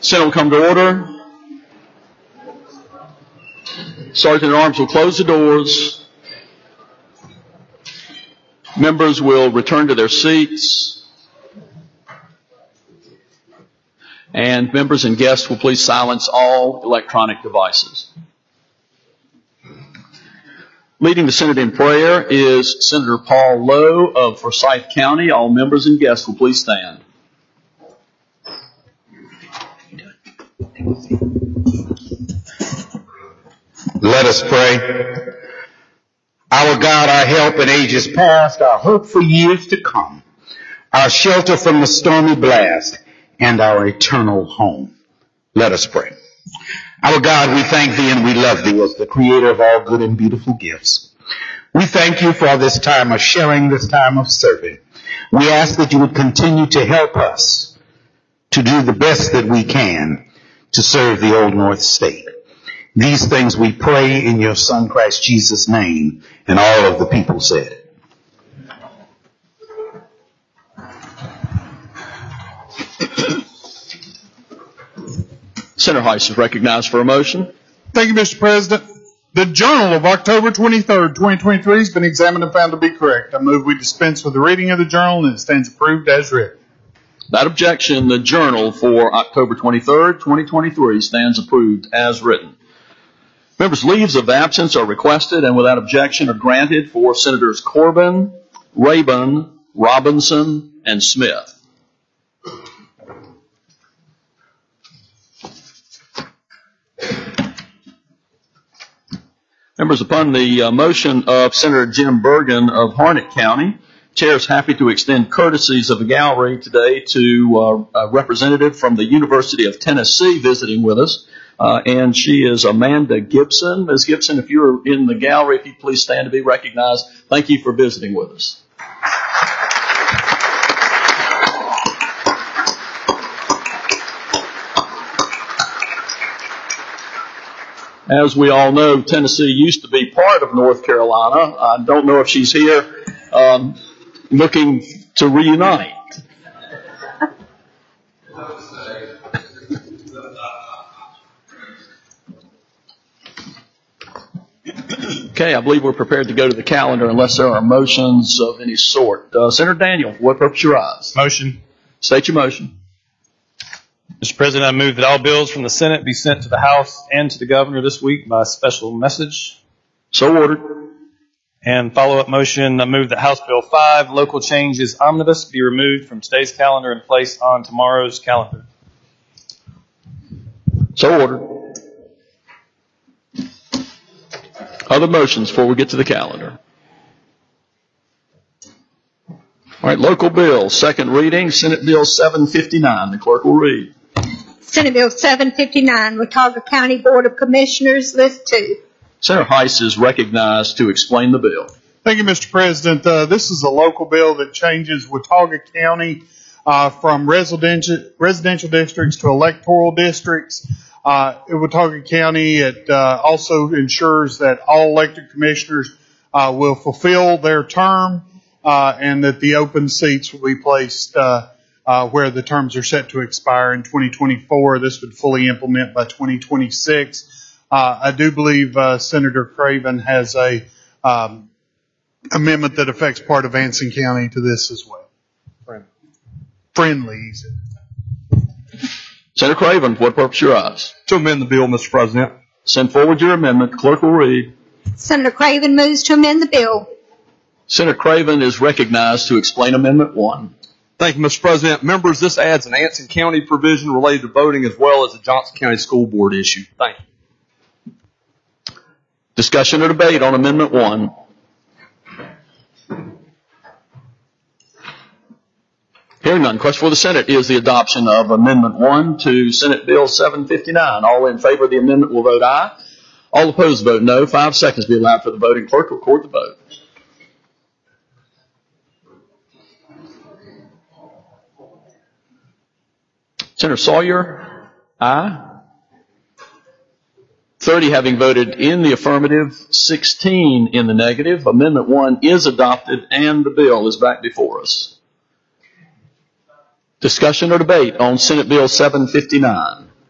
Senate will come to order. Sergeant at Arms will close the doors. Members will return to their seats. And members and guests will please silence all electronic devices. Leading the Senate in prayer is Senator Paul Lowe of Forsyth County. All members and guests will please stand. Let us pray. Our God, our help in ages past, our hope for years to come, our shelter from the stormy blast, and our eternal home. Let us pray. Our God, we thank thee and we love thee as the creator of all good and beautiful gifts. We thank you for this time of sharing, this time of serving. We ask that you would continue to help us to do the best that we can to serve the Old North State. These things we pray in your Son Christ Jesus' name, and all of the people said. Senator Heiss is recognized for a motion. Thank you, Mr. President. The Journal of October 23rd, 2023 has been examined and found to be correct. I move we dispense with the reading of the Journal and it stands approved as written. Without objection, the Journal for October 23rd, 2023 stands approved as written. Members' leaves of absence are requested and without objection are granted for Senators Corbin, Rabun, Robinson, and Smith. Members, upon the motion of Senator Jim Bergen of Harnett County, Chair is happy to extend courtesies of the gallery today to a representative from the University of Tennessee visiting with us, and she is Amanda Gibson. Ms. Gibson, if you're in the gallery, if you please stand to be recognized. Thank you for visiting with us. As we all know, Tennessee used to be part of North Carolina. I don't know if she's here looking to reunite. Okay, I believe we're prepared to go to the calendar unless there are motions of any sort. Senator Daniel, for what purpose you rise? Motion. State your motion. Mr. President, I move that all bills from the Senate be sent to the House and to the Governor this week by special message. So ordered. And follow-up motion, I move that House Bill 5, Local Changes Omnibus, be removed from today's calendar and placed on tomorrow's calendar. So ordered. Other motions before we get to the calendar. All right, local bills, second reading, Senate Bill 759. The clerk will read. Senate Bill 759, Watauga County Board of Commissioners, List 2. Senator Heiss is recognized to explain the bill. Thank you, Mr. President. This is a local bill that changes Watauga County from residential districts to electoral districts. In Watauga County, it also ensures that all elected commissioners will fulfill their term and that the open seats will be placed where the terms are set to expire in 2024. This would fully implement by 2026. I do believe Senator Craven has a amendment that affects part of Anson County to this as well. Friendly, he said. Senator Craven, for what purpose you rise? To amend the bill, Mr. President. Send forward your amendment. The clerk will read. Senator Craven moves to amend the bill. Senator Craven is recognized to explain Amendment 1. Thank you, Mr. President. Members, this adds an Anson County provision related to voting as well as a Johnson County School Board issue. Thank you. Discussion or debate on Amendment 1. Hearing none, question for the Senate is the adoption of Amendment 1 to Senate Bill 759. All in favor of the amendment will vote aye. All opposed vote no. 5 seconds be allowed for the voting. Clerk will record the vote. Senator Sawyer, aye. 30 having voted in the affirmative, 16 in the negative. Amendment 1 is adopted and the bill is back before us. Discussion or debate on Senate Bill 759.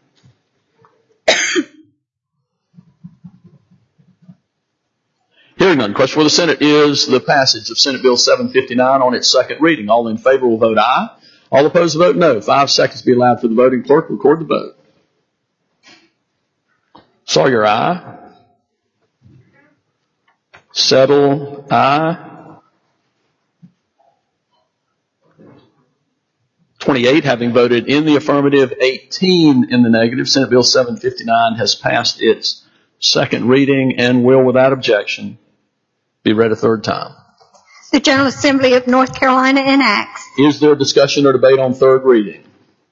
Hearing none, question for the Senate is the passage of Senate Bill 759 on its second reading. All in favor will vote aye. All opposed will vote no. 5 seconds be allowed for the voting clerk. Record the vote. Sawyer, aye. Settle, aye. 28 having voted in the affirmative, 18 in the negative. Senate Bill 759 has passed its second reading and will, without objection, be read a third time. The General Assembly of North Carolina enacts. Is there discussion or debate on third reading?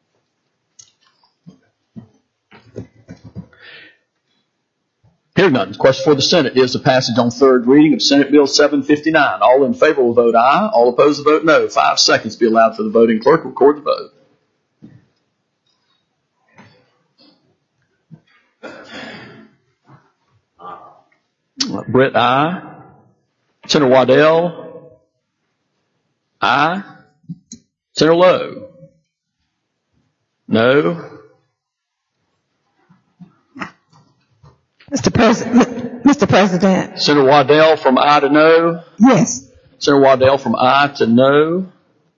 Hearing none. Question for the Senate is the passage on third reading of Senate Bill 759. All in favor will vote aye. All opposed will vote no. 5 seconds be allowed for the voting clerk. Record the vote. Britt, aye. Senator Waddell, aye. Senator Lowe, no. Mr. President. Senator Waddell from aye to no. Yes. Senator Waddell from aye to no.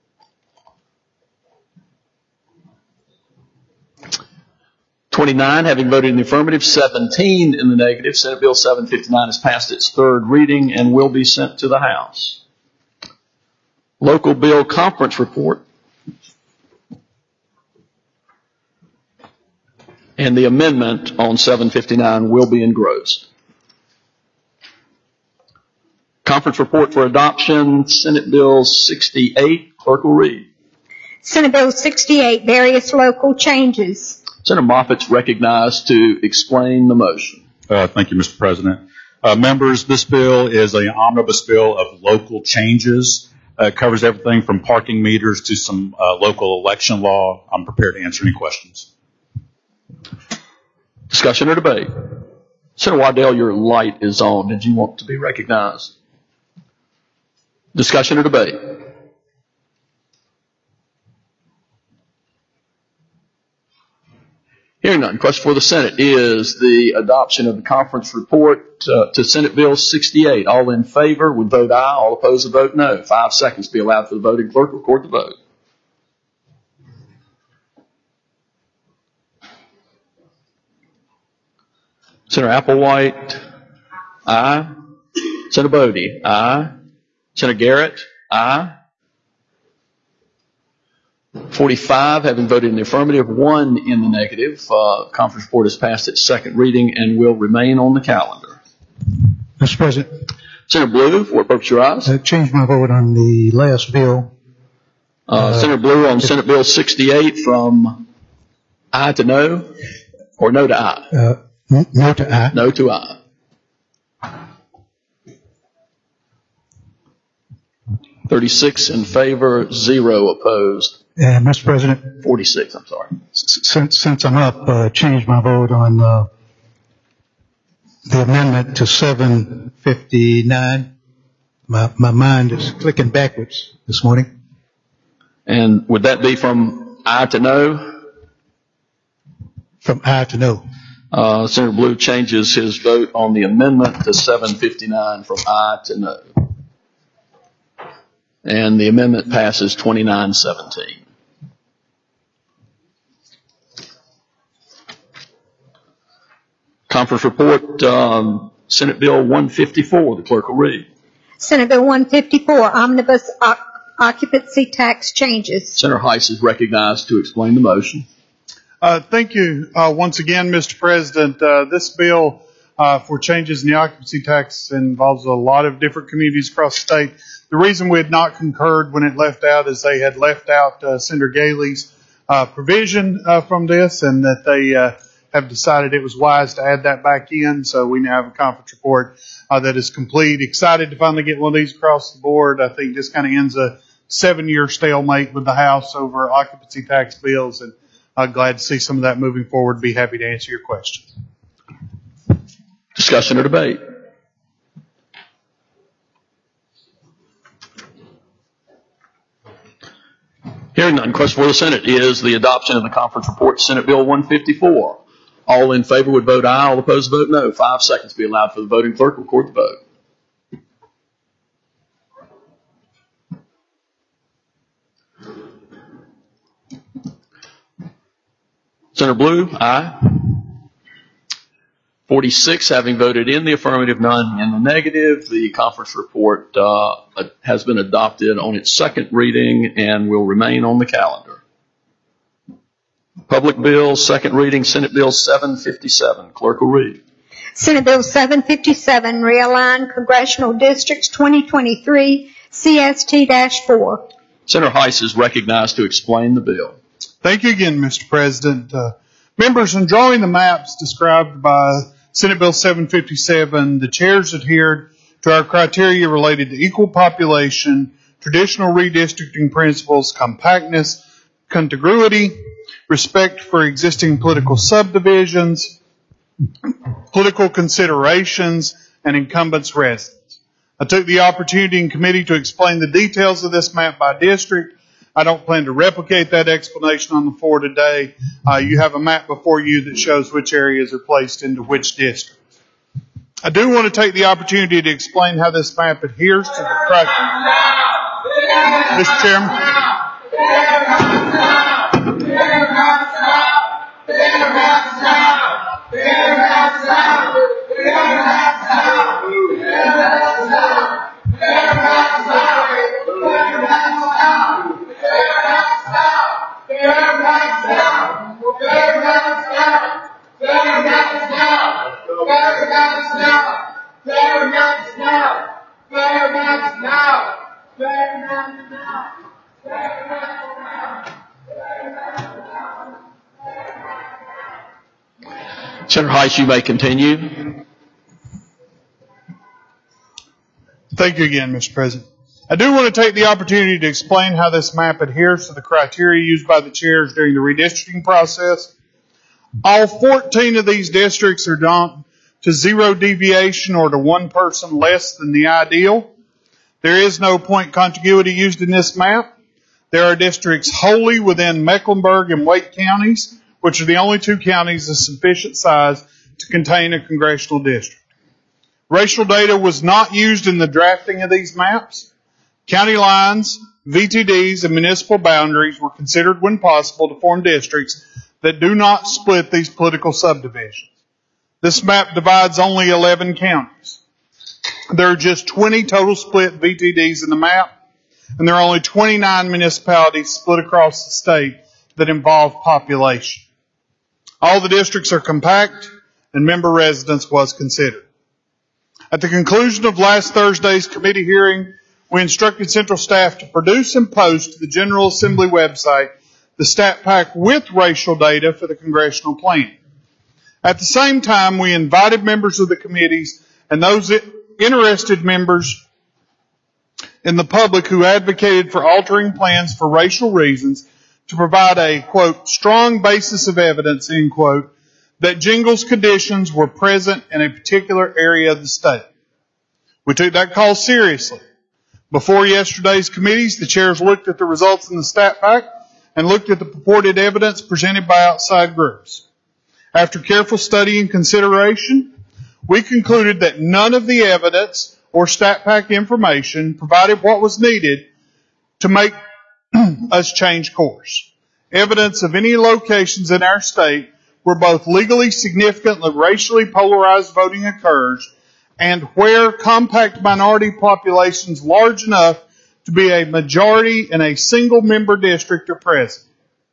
(29) having voted in the affirmative, 17 in the negative. Senate Bill 759 has passed its third reading and will be sent to the House. Local bill conference report. And the amendment on 759 will be engrossed. Conference report for adoption, Senate Bill 68. Clerk will read. Senate Bill 68, various local changes. Senator Moffitt's recognized to explain the motion. Thank you, Mr. President. Members, this bill is an omnibus bill of local changes. It covers everything from parking meters to some local election law. I'm prepared to answer any questions. Discussion or debate? Senator Waddell, your light is on. Did you want to be recognized? Discussion or debate? Hearing none. Question for the Senate is the adoption of the conference report to Senate Bill 68. All in favor would vote aye. All opposed would vote no. 5 seconds be allowed for the voting clerk. Record the vote. Senator Applewhite, aye. Senator Bodie, aye. Senator Garrett, aye. 45 having voted in the affirmative, 1 in the negative. Conference report has passed its second reading and will remain on the calendar. Mr. President. Senator Blue, for what purpose your eyes? I changed my vote on the last bill. Senator Blue on Senate Bill 68 from aye to no, or no to aye? No to aye. No to aye. (36 in favor, 0 opposed. Mr. President. 46, I'm sorry. Since I'm up, changed my vote on the amendment to 759. My mind is clicking backwards this morning. And would that be from aye to no? From aye to no. Senator Blue changes his vote on the amendment to 759 from aye to no. And the amendment passes 29-17. Conference report, Senate Bill 154. The clerk will read. Senate Bill 154, omnibus occupancy tax changes. Senator Heiss is recognized to explain the motion. Thank you once again, Mr. President. This bill for changes in the occupancy tax involves a lot of different communities across the state. The reason we had not concurred when it left out is they had left out Senator Galey's provision from this, and that they have decided it was wise to add that back in. So we now have a conference report that is complete. Excited to finally get one of these across the board. I think this kind of ends a 7-year stalemate with the House over occupancy tax bills, and glad to see some of that moving forward. Be happy to answer your questions. Discussion or debate? Hearing none, question for the Senate is the adoption of the conference report, Senate Bill 154. All in favor would vote aye. All opposed vote no. 5 seconds be allowed for the voting clerk. Record the vote. Senator Blue, aye. 46 having voted in the affirmative, none in the negative. The conference report has been adopted on its second reading and will remain on the calendar. Public bills, second reading, Senate Bill 757. Clerk will read. Senate Bill 757, realign congressional districts 2023 CST-4. Senator Heiss is recognized to explain the bill. Thank you again, Mr. President. Members, in drawing the maps described by Senate Bill 757, the chairs adhered to our criteria related to equal population, traditional redistricting principles, compactness, contiguity, respect for existing political subdivisions, political considerations, and incumbents' residents. I took the opportunity in committee to explain the details of this map by district. I don't plan to replicate that explanation on the floor today. You have a map before you that shows which areas are placed into which district. I do want to take the opportunity to explain how this map adheres to the criteria. Mr. Chairman. Senator Heiss, you may continue. Thank you again, Mr. President. I do want to take the opportunity to explain how this map adheres to the criteria used by the chairs during the redistricting process. All 14 of these districts are down to zero deviation or to one person less than the ideal. There is no point contiguity used in this map. There are districts wholly within Mecklenburg and Wake counties, which are the only two counties of sufficient size to contain a congressional district. Racial data was not used in the drafting of these maps. County lines, VTDs, and municipal boundaries were considered when possible to form districts that do not split these political subdivisions. This map divides only 11 counties. There are just 20 total split VTDs in the map, and there are only 29 municipalities split across the state that involve population. All the districts are compact, and member residence was considered. At the conclusion of last Thursday's committee hearing, we instructed Central staff to produce and post to the General Assembly website the stat pack with racial data for the congressional plan. At the same time, we invited members of the committees and those interested members in the public who advocated for altering plans for racial reasons to provide a, quote, strong basis of evidence, end quote, that Jingles conditions were present in a particular area of the state. We took that call seriously. Before yesterday's committees, the chairs looked at the results in the stat pack and looked at the purported evidence presented by outside groups. After careful study and consideration, we concluded that none of the evidence or stat pack information provided what was needed to make us change course. Evidence of any locations in our state where both legally significant and racially polarized voting occurs and where compact minority populations large enough to be a majority in a single member district are present.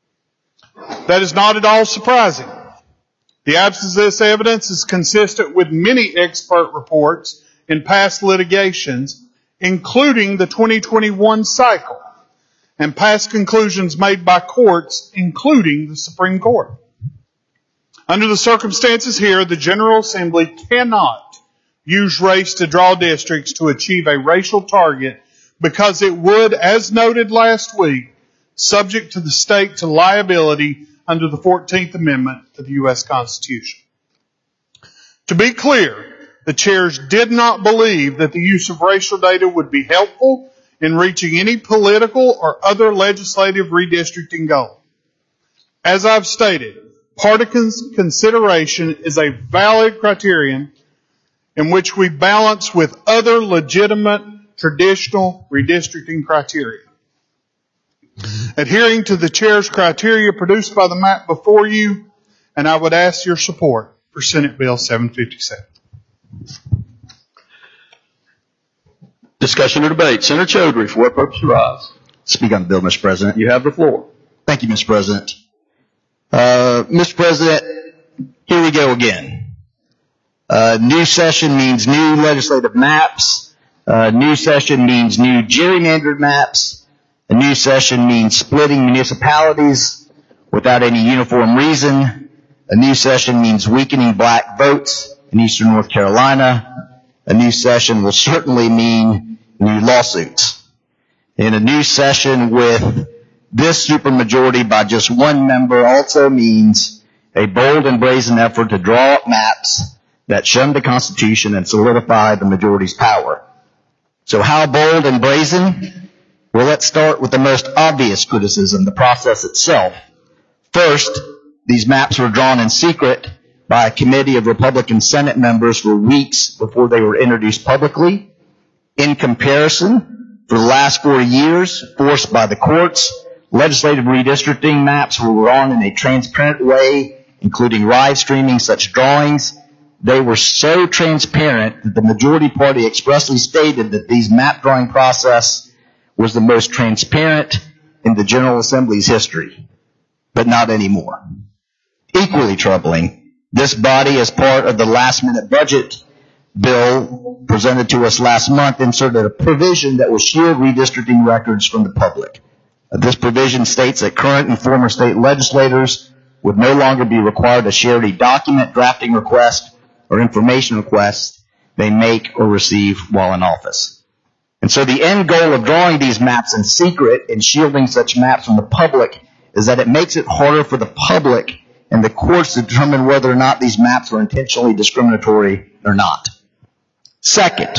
That is not at all surprising. The absence of this evidence is consistent with many expert reports in past litigations, including the 2021 cycle, and past conclusions made by courts, including the Supreme Court. Under the circumstances here, the General Assembly cannot use race to draw districts to achieve a racial target because it would, as noted last week, subject to the state to liability under the 14th Amendment to the U.S. Constitution. To be clear, the chairs did not believe that the use of racial data would be helpful in reaching any political or other legislative redistricting goal. As I've stated, partisan consideration is a valid criterion in which we balance with other legitimate traditional redistricting criteria. Adhering to the chair's criteria produced by the map before you, and I would ask your support for Senate Bill 757. Discussion or debate? Senator Chaudhry, for what purpose you rise? Speak on the bill, Mr. President. You have the floor. Thank you, Mr. President. Mr. President, here we go again. New session means new legislative maps. New session means new gerrymandered maps. A new session means splitting municipalities without any uniform reason. A new session means weakening black votes in eastern North Carolina. A new session will certainly mean new lawsuits. And a new session with this supermajority by just one member also means a bold and brazen effort to draw up maps that shun the Constitution and solidify the majority's power. So how bold and brazen? Well, let's start with the most obvious criticism, the process itself. First, these maps were drawn in secret by a committee of Republican Senate members for weeks before they were introduced publicly. In comparison, for the last 4 years, forced by the courts, legislative redistricting maps were drawn in a transparent way, including live streaming such drawings. They were so transparent that the majority party expressly stated that these map drawing process was the most transparent in the General Assembly's history, but not anymore. Equally troubling, this body, as part of the last-minute budget bill presented to us last month, inserted a provision that will shield redistricting records from the public. This provision states that current and former state legislators would no longer be required to share any document, drafting request, or information requests they make or receive while in office. And so the end goal of drawing these maps in secret and shielding such maps from the public is that it makes it harder for the public and the courts to determine whether or not these maps are intentionally discriminatory or not. Second,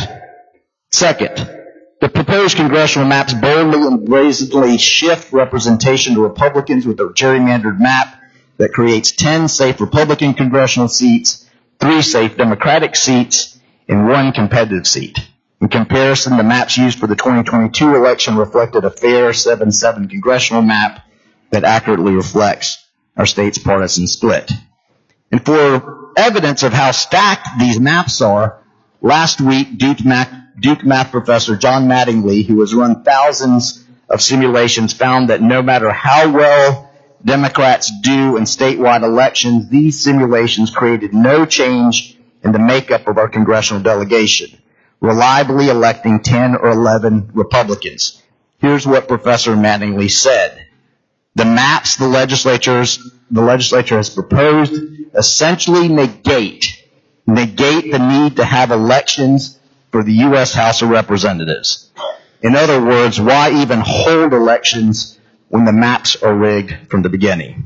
the proposed congressional maps boldly and brazenly shift representation to Republicans with a gerrymandered map that creates 10 safe Republican congressional seats, 3 safe Democratic seats, and 1 competitive seat. In comparison, the maps used for the 2022 election reflected a fair 7-7 congressional map that accurately reflects our state's partisan split. And for evidence of how stacked these maps are, last week Duke math professor John Mattingly, who has run thousands of simulations, found that no matter how well Democrats do in statewide elections, these simulations created no change in the makeup of our congressional delegation, reliably electing 10 or 11 Republicans. Here's what Professor Mattingly said. The maps the legislature has proposed essentially negate the need to have elections for the U.S. House of Representatives. In other words, why even hold elections when the maps are rigged from the beginning?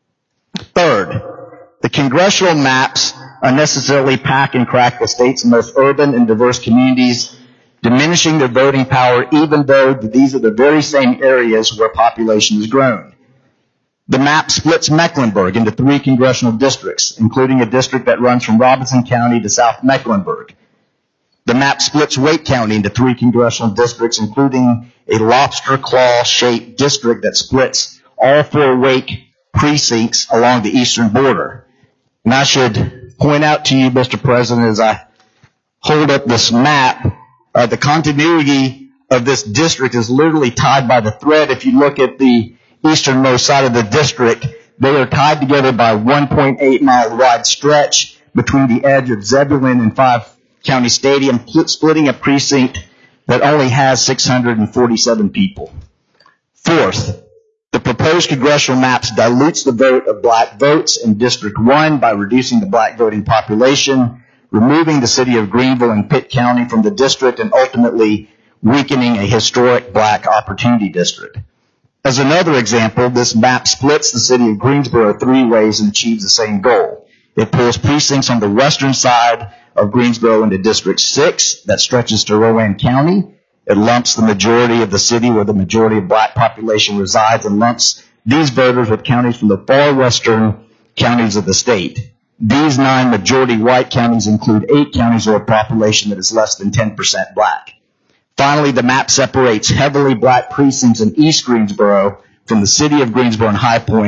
Third, the congressional maps unnecessarily pack and crack the state's most urban and diverse communities, diminishing their voting power even though these are the very same areas where population has grown. The map splits Mecklenburg into 3 congressional districts, including a district that runs from Robinson County to South Mecklenburg. The map splits Wake County into 3 congressional districts, including a lobster claw-shaped district that splits all 4 Wake precincts along the eastern border. And I should point out to you, Mr. President, as I hold up this map, the continuity of this district is literally tied by the thread. If you look at the easternmost side of the district, they are tied together by 1.8-mile wide stretch between the edge of Zebulon and 5 County Stadium, splitting a precinct that only has 647 people. Fourth, the proposed congressional maps dilutes the vote of black votes in District 1 by reducing the black voting population, removing the city of Greenville and Pitt County from the district, and ultimately weakening a historic black opportunity district. As another example, this map splits the city of Greensboro 3 ways and achieves the same goal. It pulls precincts on the western side of Greensboro into District 6 that stretches to Rowan County. It lumps the majority of the city where the majority of black population resides and lumps these voters with counties from the far western counties of the state. These 9 majority white counties include 8 counties with a population that is less than 10% black. Finally, the map separates heavily black precincts in East Greensboro from the city of Greensboro and High Point,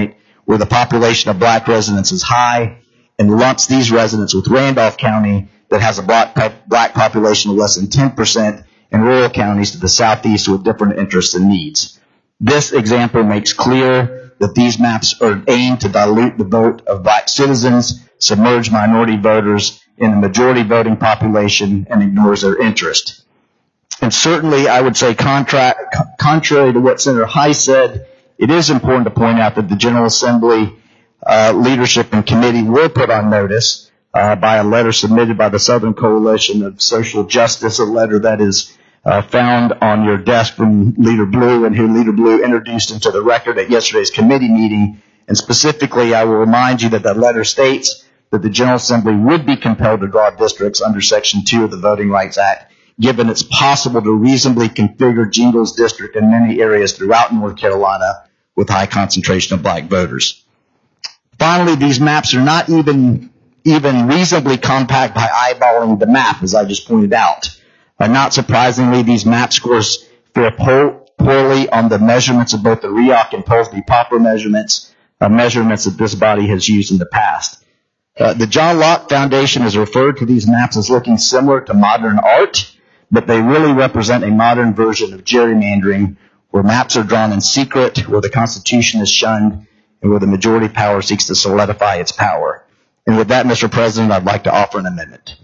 where the population of black residents is high, and lumps these residents with Randolph County that has a black population of less than 10%, and rural counties to the southeast with different interests and needs. This example makes clear that these maps are aimed to dilute the vote of black citizens, submerge minority voters in the majority voting population, and ignores their interest. And certainly, I would say, contrary to what Senator Heiss said, it is important to point out that the General Assembly leadership and committee were put on notice by a letter submitted by the Southern Coalition of Social Justice, a letter that is found on your desk from Leader Blue, and who Leader Blue introduced into the record at yesterday's committee meeting. And specifically, I will remind you that that letter states that the General Assembly would be compelled to draw districts under Section 2 of the Voting Rights Act, given it's possible to reasonably configure Jingles District in many areas throughout North Carolina with high concentration of black voters. Finally, these maps are not even reasonably compact by eyeballing the map, as I just pointed out. Not surprisingly, these map scores fare poorly on the measurements of both the REOC and Polsby-Popper measurements that this body has used in the past. The John Locke Foundation has referred to these maps as looking similar to modern art, but they really represent a modern version of gerrymandering, where maps are drawn in secret, where the Constitution is shunned, and where the majority power seeks to solidify its power. And with that, Mr. President, I'd like to offer an amendment.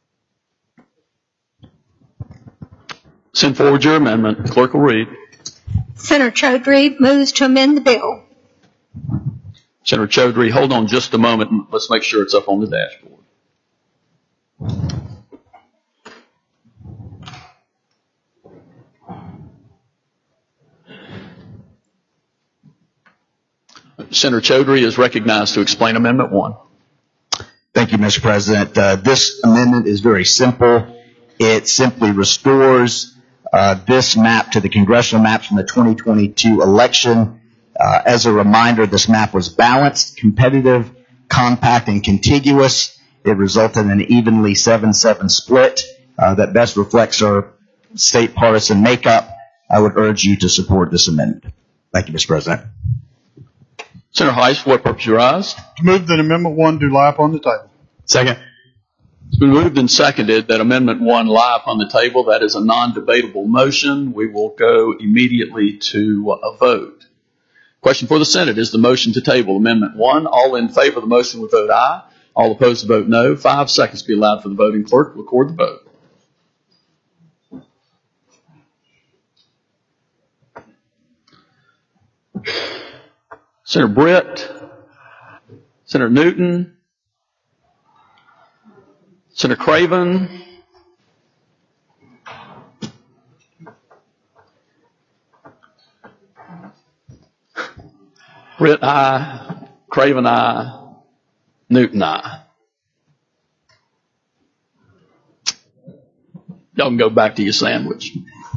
Send forward your amendment. The clerk will read. Senator Chaudhry moves to amend the bill. Senator Chaudhry, hold on just a moment, and let's make sure it's up on the dashboard. Senator Chaudhry is recognized to explain Amendment 1. Thank you, Mr. President. This amendment is very simple. It simply restores this map to the congressional maps from the 2022 election. As a reminder, this map was balanced, competitive, compact, and contiguous. It resulted in an evenly 7-7 split that best reflects our state partisan makeup. I would urge you to support this amendment. Thank you, Mr. President. Senator Heiss, for what purpose you rise? To move that Amendment 1 do lie upon the table. Second. It's been moved and seconded that Amendment 1 lie upon the table. That is a non-debatable motion. We will go immediately to a vote. Question for the Senate is the motion to table Amendment 1. All in favor of the motion would vote aye. All opposed to vote no. 5 seconds be allowed for the voting clerk to record the vote. Senator Britt, Senator Newton, Senator Craven, Britt, aye. Craven, aye. Newton, aye. Y'all can go back to your sandwich.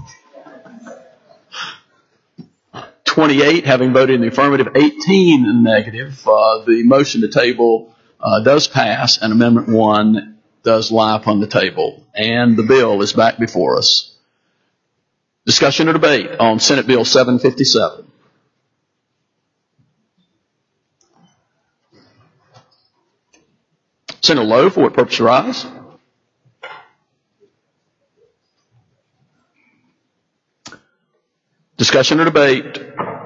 28 having voted in the affirmative, 18 in the negative. The motion to table does pass, and Amendment 1 does lie upon the table. And the bill is back before us. Discussion or debate on Senate Bill 757. Senator Lowe, for what purpose you rise? Discussion or debate?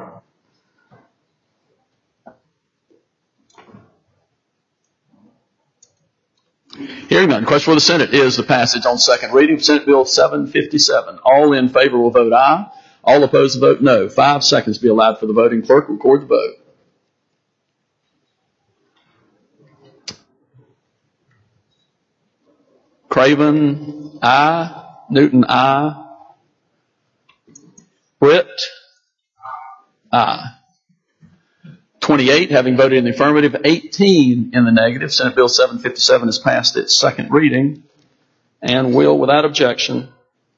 Hearing none. Question for the Senate is the passage on second reading of Senate Bill 757. All in favor will vote aye. All opposed will vote no. 5 seconds be allowed for the voting clerk to record the vote. Craven, aye. Newton, aye. Britt, aye. 28 having voted in the affirmative, 18 in the negative. Senate Bill 757 has passed its second reading and will, without objection,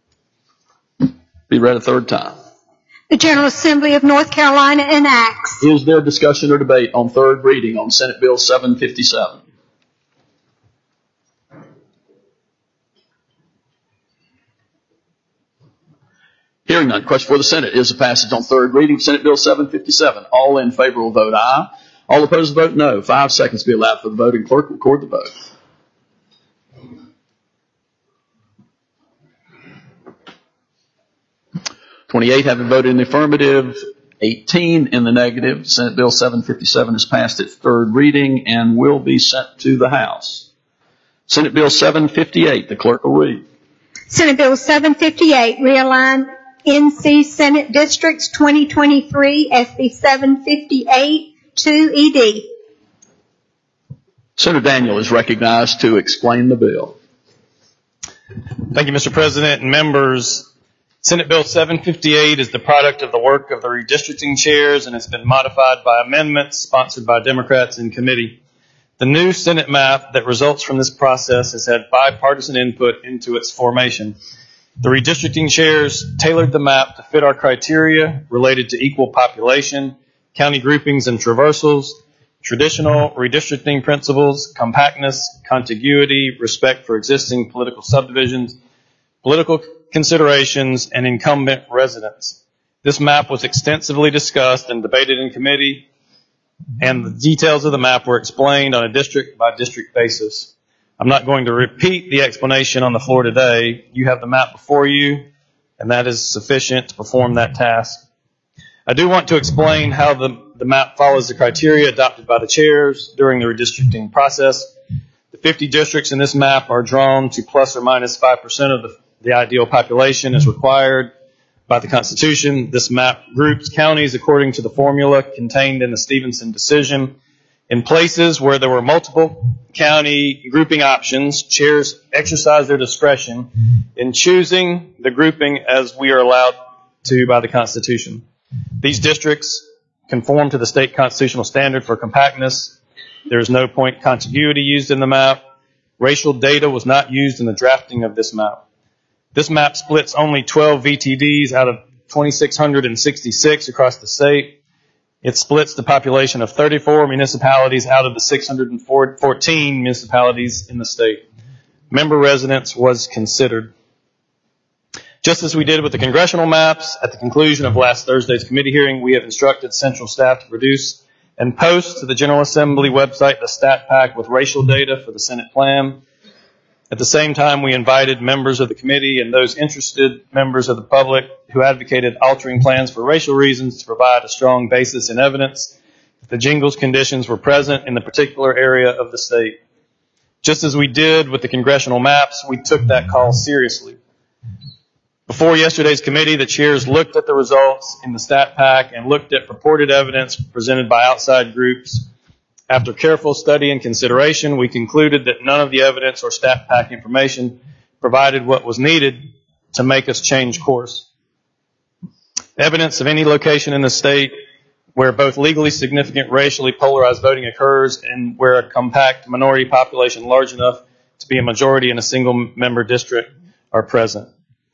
be read a third time. The General Assembly of North Carolina enacts. Is there discussion or debate on third reading on Senate Bill 757? Hearing none. Question for the Senate is the passage on third reading of Senate Bill 757. All in favor will vote aye. All opposed, vote no. 5 seconds be allowed for the vote, and clerk record the vote. "28 having voted in the affirmative, 18 in the negative. Senate Bill 757 has passed its third reading and will be sent to the House. Senate Bill 758, the clerk will read. Senate Bill 758, realign NC Senate Districts 2023, SB 758 2ED. Senator Daniel is recognized to explain the bill. Thank you, Mr. President and members. Senate Bill 758 is the product of the work of the redistricting chairs and has been modified by amendments sponsored by Democrats in committee. The new Senate map that results from this process has had bipartisan input into its formation. The redistricting chairs tailored the map to fit our criteria related to equal population, county groupings and traversals, traditional redistricting principles, compactness, contiguity, respect for existing political subdivisions, political considerations, and incumbent residents. This map was extensively discussed and debated in committee, and the details of the map were explained on a district-by-district basis. I'm not going to repeat the explanation on the floor today. You have the map before you, and that is sufficient to perform that task. I do want to explain how the map follows the criteria adopted by the chairs during the redistricting process. The 50 districts in this map are drawn to plus or minus 5% of the ideal population as required by the Constitution. This map groups counties according to the formula contained in the Stevenson decision. In places where there were multiple county grouping options, chairs exercise their discretion in choosing the grouping as we are allowed to by the Constitution. These districts conform to the state constitutional standard for compactness. There is no point contiguity used in the map. Racial data was not used in the drafting of this map. This map splits only 12 VTDs out of 2,666 across the state. It splits the population of 34 municipalities out of the 614 municipalities in the state. Member residence was considered. Just as we did with the congressional maps, at the conclusion of last Thursday's committee hearing, we have instructed central staff to produce and post to the General Assembly website the stat pack with racial data for the Senate plan. At the same time, we invited members of the committee and those interested members of the public who advocated altering plans for racial reasons to provide a strong basis and evidence if the jingles conditions were present in the particular area of the state. Just as we did with the congressional maps, we took that call seriously. Before yesterday's committee, the chairs looked at the results in the stat pack and looked at purported evidence presented by outside groups. After careful study and consideration, we concluded that none of the evidence or stat pack information provided what was needed to make us change course. Evidence of any location in the state where both legally significant racially polarized voting occurs and where a compact minority population large enough to be a majority in a single member district are present.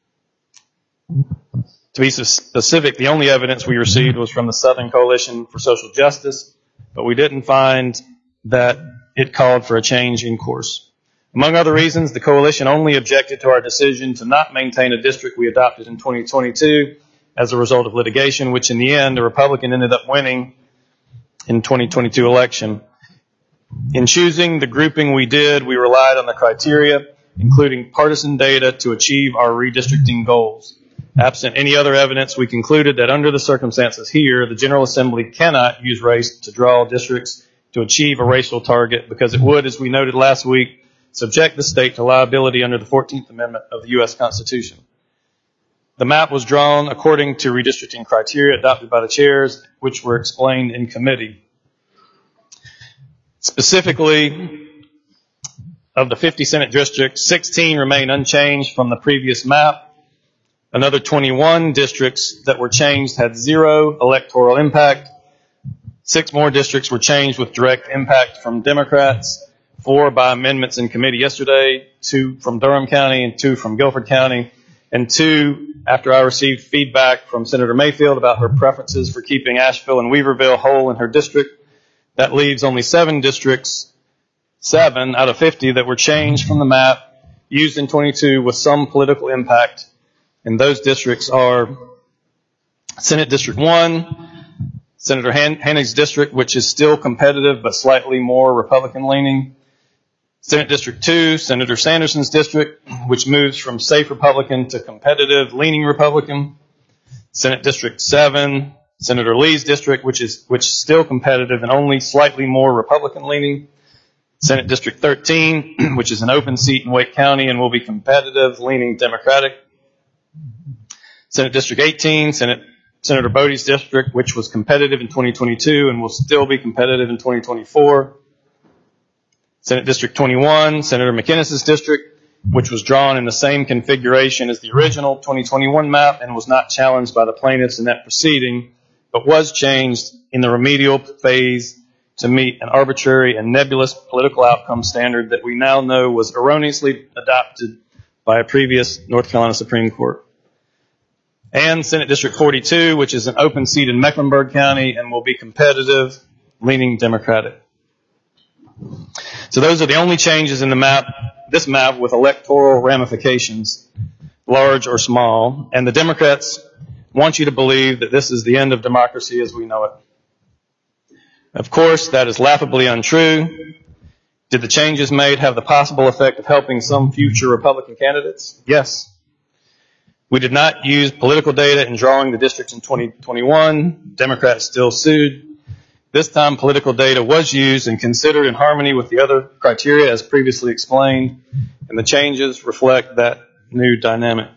To be specific, the only evidence we received was from the Southern Coalition for Social Justice, but we didn't find that it called for a change in course. Among other reasons, the coalition only objected to our decision to not maintain a district we adopted in 2022 as a result of litigation, which in the end, the Republican ended up winning in 2022 election. In choosing the grouping we did, we relied on the criteria, including partisan data, to achieve our redistricting goals. Absent any other evidence, we concluded that under the circumstances here, the General Assembly cannot use race to draw districts to achieve a racial target because it would, as we noted last week, subject the state to liability under the 14th Amendment of the U.S. Constitution. The map was drawn according to redistricting criteria adopted by the chairs, which were explained in committee. Specifically, of the 50 Senate districts, 16 remain unchanged from the previous map. Another 21 districts that were changed had zero electoral impact. 6 more districts were changed with direct impact from Democrats, 4 by amendments in committee yesterday, 2 from Durham County and 2 from Guilford County, and 2 after I received feedback from Senator Mayfield about her preferences for keeping Asheville and Weaverville whole in her district. That leaves only 7 districts, 7 out of 50 that were changed from the map used in 22 with some political impact. And those districts are Senate District 1, Senator Hannig's district, which is still competitive but slightly more Republican-leaning. Senate District 2, Senator Sanderson's district, which moves from safe Republican to competitive-leaning Republican. Senate District 7, Senator Lee's district, which is still competitive and only slightly more Republican-leaning. Senate District 13, which is an open seat in Wake County and will be competitive, leaning Democratic. Senate District 18, Senator Bodie's district, which was competitive in 2022 and will still be competitive in 2024. Senate District 21, Senator McInnes's district, which was drawn in the same configuration as the original 2021 map and was not challenged by the plaintiffs in that proceeding, but was changed in the remedial phase to meet an arbitrary and nebulous political outcome standard that we now know was erroneously adopted by a previous North Carolina Supreme Court. And Senate District 42, which is an open seat in Mecklenburg County and will be competitive, leaning Democratic. So those are the only changes in this map with electoral ramifications, large or small, and the Democrats want you to believe that this is the end of democracy as we know it. Of course, that is laughably untrue. Did the changes made have the possible effect of helping some future Republican candidates? Yes. We did not use political data in drawing the districts in 2021. Democrats still sued. This time, political data was used and considered in harmony with the other criteria as previously explained, and the changes reflect that new dynamic.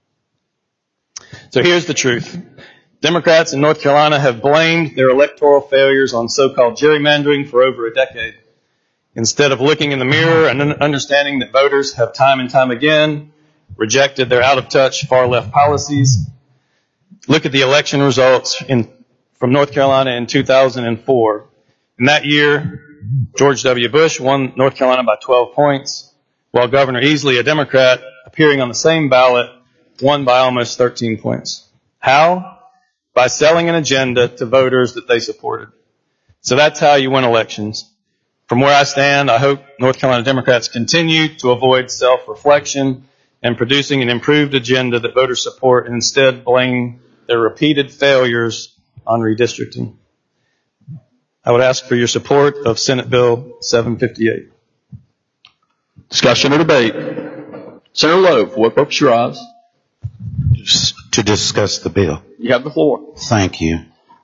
So here's the truth. Democrats in North Carolina have blamed their electoral failures on so-called gerrymandering for over a decade. Instead of looking in the mirror and understanding that voters have time and time again rejected their out-of-touch far-left policies, look at the election results from North Carolina in 2004. In that year, George W. Bush won North Carolina by 12 points, while Governor Easley, a Democrat, appearing on the same ballot, won by almost 13 points. How? By selling an agenda to voters that they supported. So that's how you win elections. From where I stand, I hope North Carolina Democrats continue to avoid self-reflection and producing an improved agenda that voters support and instead blame their repeated failures on redistricting. I would ask for your support of Senate Bill 758. Discussion or debate? Senator Lowe, for what purpose you rise? To discuss the bill. You have the floor. Thank you.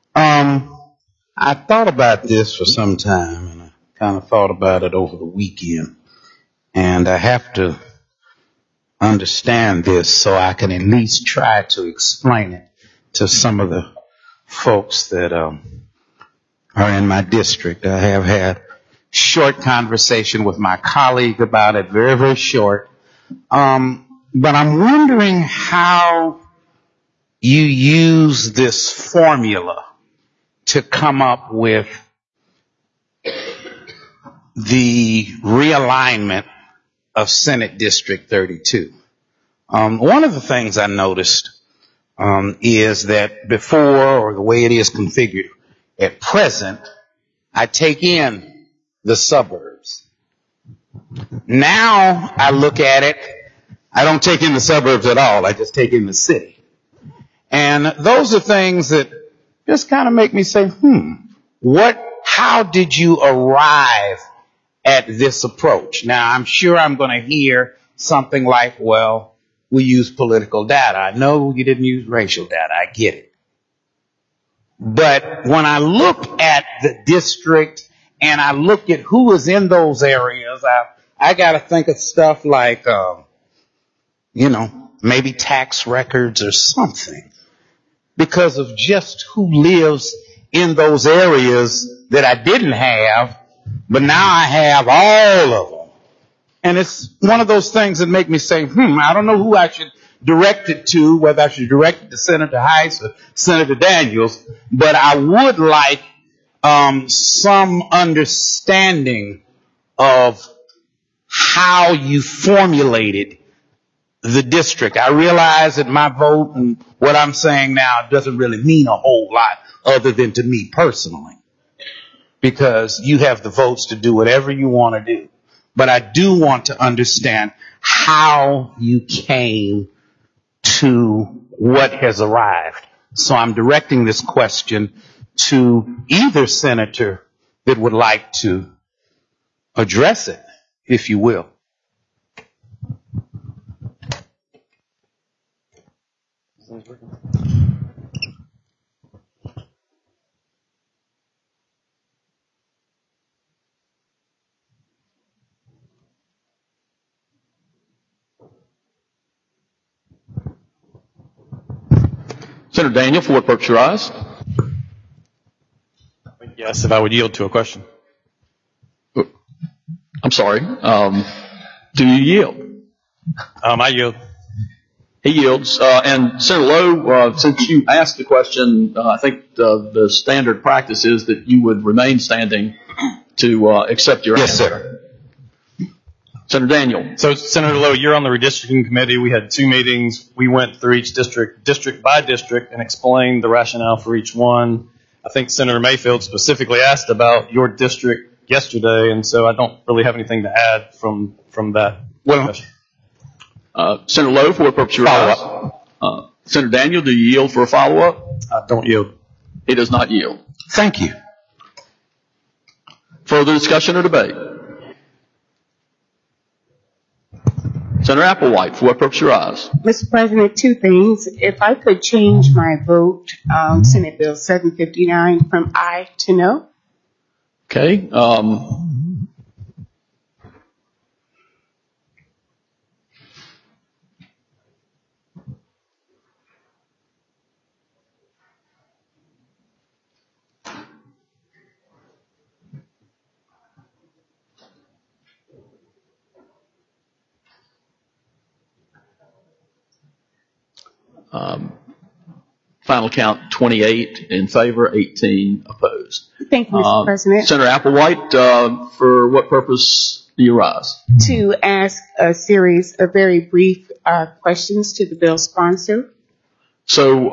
I thought about this for some time, and I kind of thought about it over the weekend. And I have to understand this so I can at least try to explain it to some of the folks that are in my district. I have had short conversation with my colleague about it, very, very short. But I'm wondering how you use this formula to come up with the realignment of Senate District 32. One of the things I noticed is that before, or the way it is configured at present, I take in the suburbs. Now I look at it, I don't take in the suburbs at all, I just take in the city. And those are things that just kind of make me say, how did you arrive at this approach? Now, I'm sure I'm going to hear something like, well, we use political data. I know you didn't use racial data. I get it. But when I look at the district and I look at who is in those areas, I got to think of stuff like, maybe tax records or something, because of just who lives in those areas that I didn't have, but now I have all of them. And it's one of those things that make me say, I don't know who I should direct it to, whether I should direct it to Senator Heiss or Senator Daniels, but I would like some understanding of how you formulated the district. I realize that my vote and what I'm saying now doesn't really mean a whole lot other than to me personally, because you have the votes to do whatever you want to do. But I do want to understand how you came to what has arrived. So I'm directing this question to either senator that would like to address it, if you will. Senator Daniel, for what purpose you rise? Yes, if I would yield to a question. I'm sorry. Do you yield? I yield. He yields. And Senator Lowe, since you asked the question, I think the standard practice is that you would remain standing to accept your answer. Yes, sir. Senator Daniel. So, Senator Lowe, you're on the redistricting committee. We had 2 meetings. We went through each district by district, and explained the rationale for each one. I think Senator Mayfield specifically asked about your district yesterday, and so I don't really have anything to add from that discussion. Senator Lowe, for what purpose you rise? Senator Daniel, do you yield for a follow-up? I don't yield. He does not yield. Thank you. Further discussion or debate? Senator Applewhite, for what purpose you rise? Mr. President, 2 things. If I could change my vote, Senate Bill 759 from aye to no. Okay. Final count 28 in favor, 18 opposed. Thank you, Mr. President. Senator Applewhite, for what purpose do you rise? To ask a series of very brief questions to the bill sponsor. So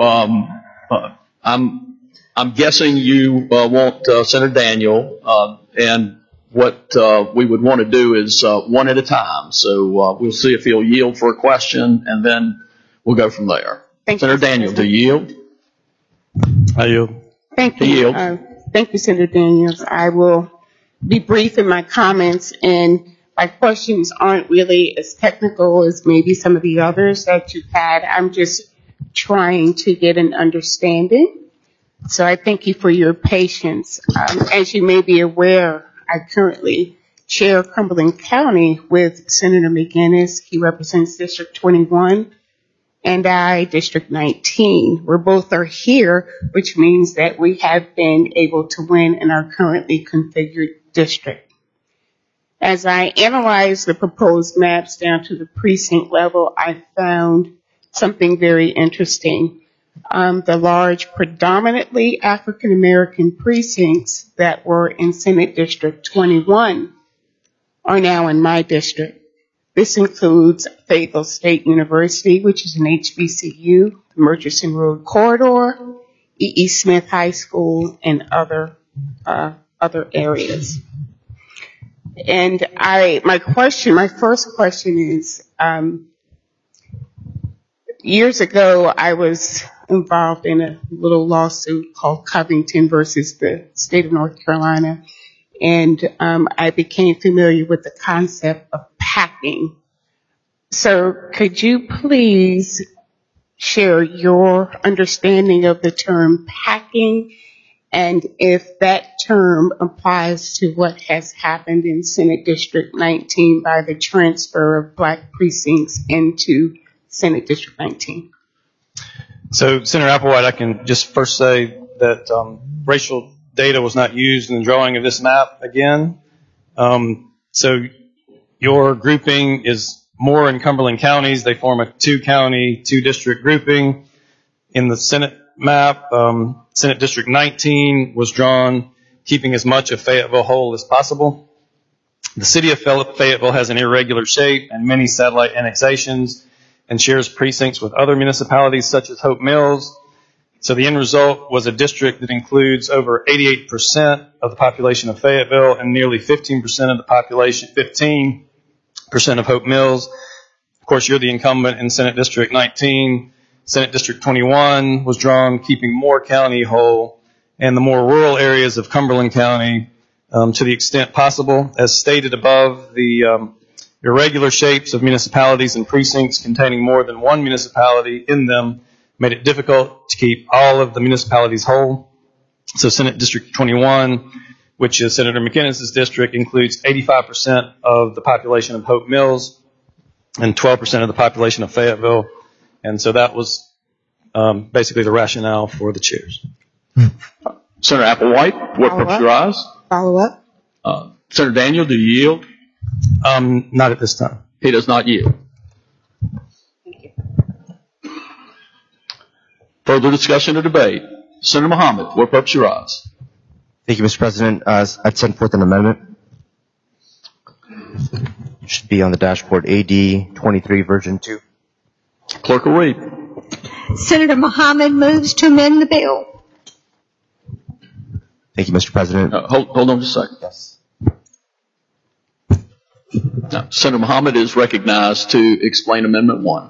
I'm guessing you want Senator Daniel, and what we would want to do is one at a time. So we'll see if he'll yield for a question, and then we'll go from there. Thank Senator you, Daniel, do you yield? I yield. Thank you. He yields. Thank you, Senator Daniels. I will be brief in my comments, and my questions aren't really as technical as maybe some of the others that you've had. I'm just trying to get an understanding. So I thank you for your patience. As you may be aware, I currently chair Cumberland County with Senator McGinnis. He represents District 21. And I, District 19. We both are here, which means that we have been able to win in our currently configured district. As I analyzed the proposed maps down to the precinct level, I found something very interesting. The large, predominantly African American precincts that were in Senate District 21 are now in my district. This includes Fayetteville State University, which is an HBCU, the Murchison Road Corridor, E.E. Smith High School, and other areas. And my first question is, years ago, I was involved in a little lawsuit called Covington versus the state of North Carolina. And I became familiar with the concept of packing. So could you please share your understanding of the term packing, and if that term applies to what has happened in Senate District 19 by the transfer of black precincts into Senate District 19? So, Senator Applewhite, I can just first say that racial data was not used in the drawing of this map again. So your grouping is more in Cumberland counties. They form a 2-county, 2-district grouping. In the Senate map, Senate District 19 was drawn keeping as much of Fayetteville whole as possible. The city of Fayetteville has an irregular shape and many satellite annexations and shares precincts with other municipalities such as Hope Mills. So the end result was a district that includes over 88% of the population of Fayetteville and nearly 15% of the population, 15% of Hope Mills. Of course, you're the incumbent in Senate District 19. Senate District 21 was drawn keeping more county whole and the more rural areas of Cumberland County to the extent possible. As stated above, the irregular shapes of municipalities and precincts containing more than one municipality in them made it difficult to keep all of the municipalities whole. So Senate District 21, which is Senator McInnes's district, includes 85% of the population of Hope Mills and 12% of the population of Fayetteville. And so that was basically the rationale for the chairs. Senator Applewhite, what purpose your eyes? Follow up? Senator Daniel, do you yield? Not at this time. He does not yield. Further discussion or debate? Senator Mohammed, what purpose your eyes? Thank you, Mr. President. I'd send forth an amendment. It should be on the dashboard, AD 23 version 2. Clerk will read. Senator Mohammed moves to amend the bill. Thank you, Mr. President. Hold on just a second. Yes. Now, Senator Mohammed is recognized to explain Amendment 1.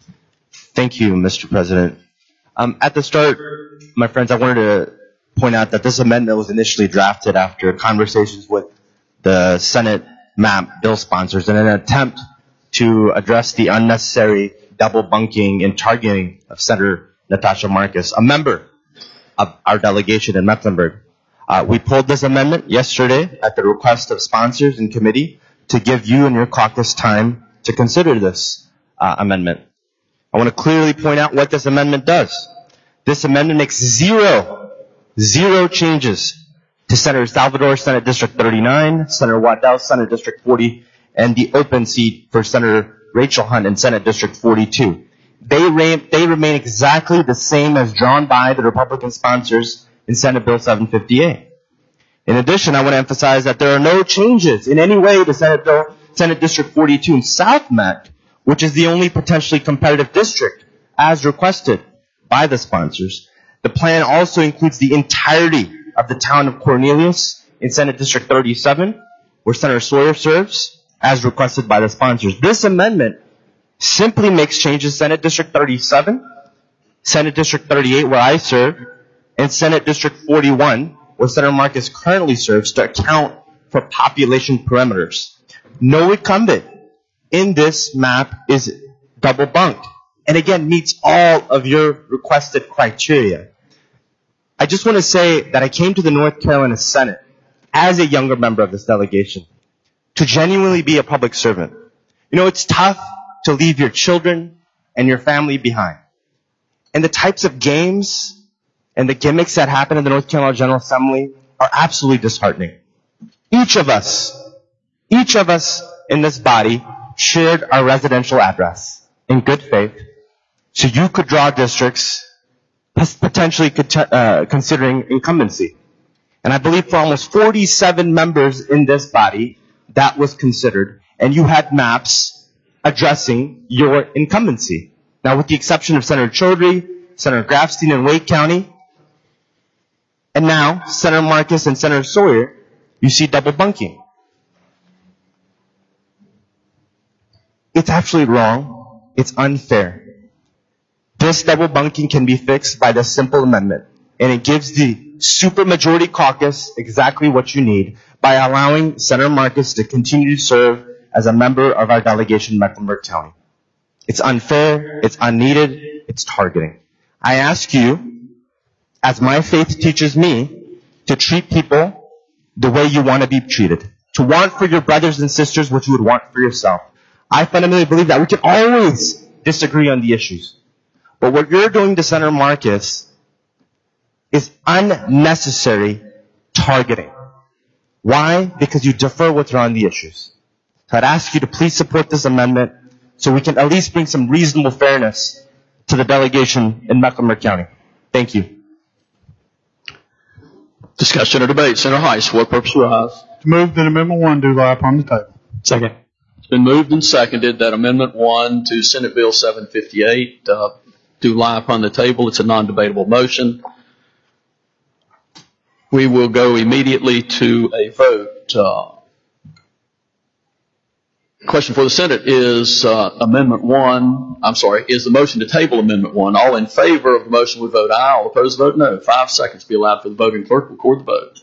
Thank you, Mr. President. At the start, my friends, I wanted to point out that this amendment was initially drafted after conversations with the Senate MAP bill sponsors in an attempt to address the unnecessary double bunking and targeting of Senator Natasha Marcus, a member of our delegation in Mecklenburg. We pulled this amendment yesterday at the request of sponsors and committee to give you and your caucus time to consider this amendment. I want to clearly point out what this amendment does. This amendment makes zero changes to Senator Salvador, Senate District 39, Senator Waddell, Senate District 40, and the open seat for Senator Rachel Hunt in Senate District 42. They remain exactly the same as drawn by the Republican sponsors in Senate Bill 758. In addition, I want to emphasize that there are no changes in any way to Senate District 42 in South Meck, which is the only potentially competitive district as requested by the sponsors. The plan also includes the entirety of the town of Cornelius in Senate District 37, where Senator Sawyer serves, as requested by the sponsors. This amendment simply makes changes to Senate District 37, Senate District 38, where I serve, and Senate District 41, where Senator Marcus currently serves, to account for population parameters. No incumbent in this map is double bunked, and again meets all of your requested criteria. I just want to say that I came to the North Carolina Senate as a younger member of this delegation to genuinely be a public servant. You know, it's tough to leave your children and your family behind. And the types of games and the gimmicks that happen in the North Carolina General Assembly are absolutely disheartening. Each of us in this body shared our residential address in good faith, so you could draw districts potentially considering incumbency. And I believe for almost 47 members in this body, that was considered, and you had maps addressing your incumbency. Now, with the exception of Senator Chaudhry, Senator Grafstein in Wake County, and now Senator Marcus and Senator Sawyer, you see double bunking. It's absolutely wrong. It's unfair. This double bunking can be fixed by this simple amendment, and it gives the supermajority caucus exactly what you need by allowing Senator Marcus to continue to serve as a member of our delegation in Mecklenburg County. It's unfair, it's unneeded, it's targeting. I ask you, as my faith teaches me, to treat people the way you want to be treated, to want for your brothers and sisters what you would want for yourself. I fundamentally believe that we can always disagree on the issues. But what you're doing to Senator Marcus is unnecessary targeting. Why? Because you defer what's on the issues. So I'd ask you to please support this amendment so we can at least bring some reasonable fairness to the delegation in Mecklenburg County. Thank you. Discussion or debate. Senator Heiss, what purpose do you have? To move that Amendment 1 do lie upon the table. Second. It's been moved and seconded that Amendment 1 to Senate Bill 758 do lie upon the table. It's a non-debatable motion. We will go immediately to a vote. Question for the Senate is is the motion to table Amendment 1. All in favor of the motion would vote aye. All opposed vote no. 5 seconds be allowed for the voting clerk to record the vote.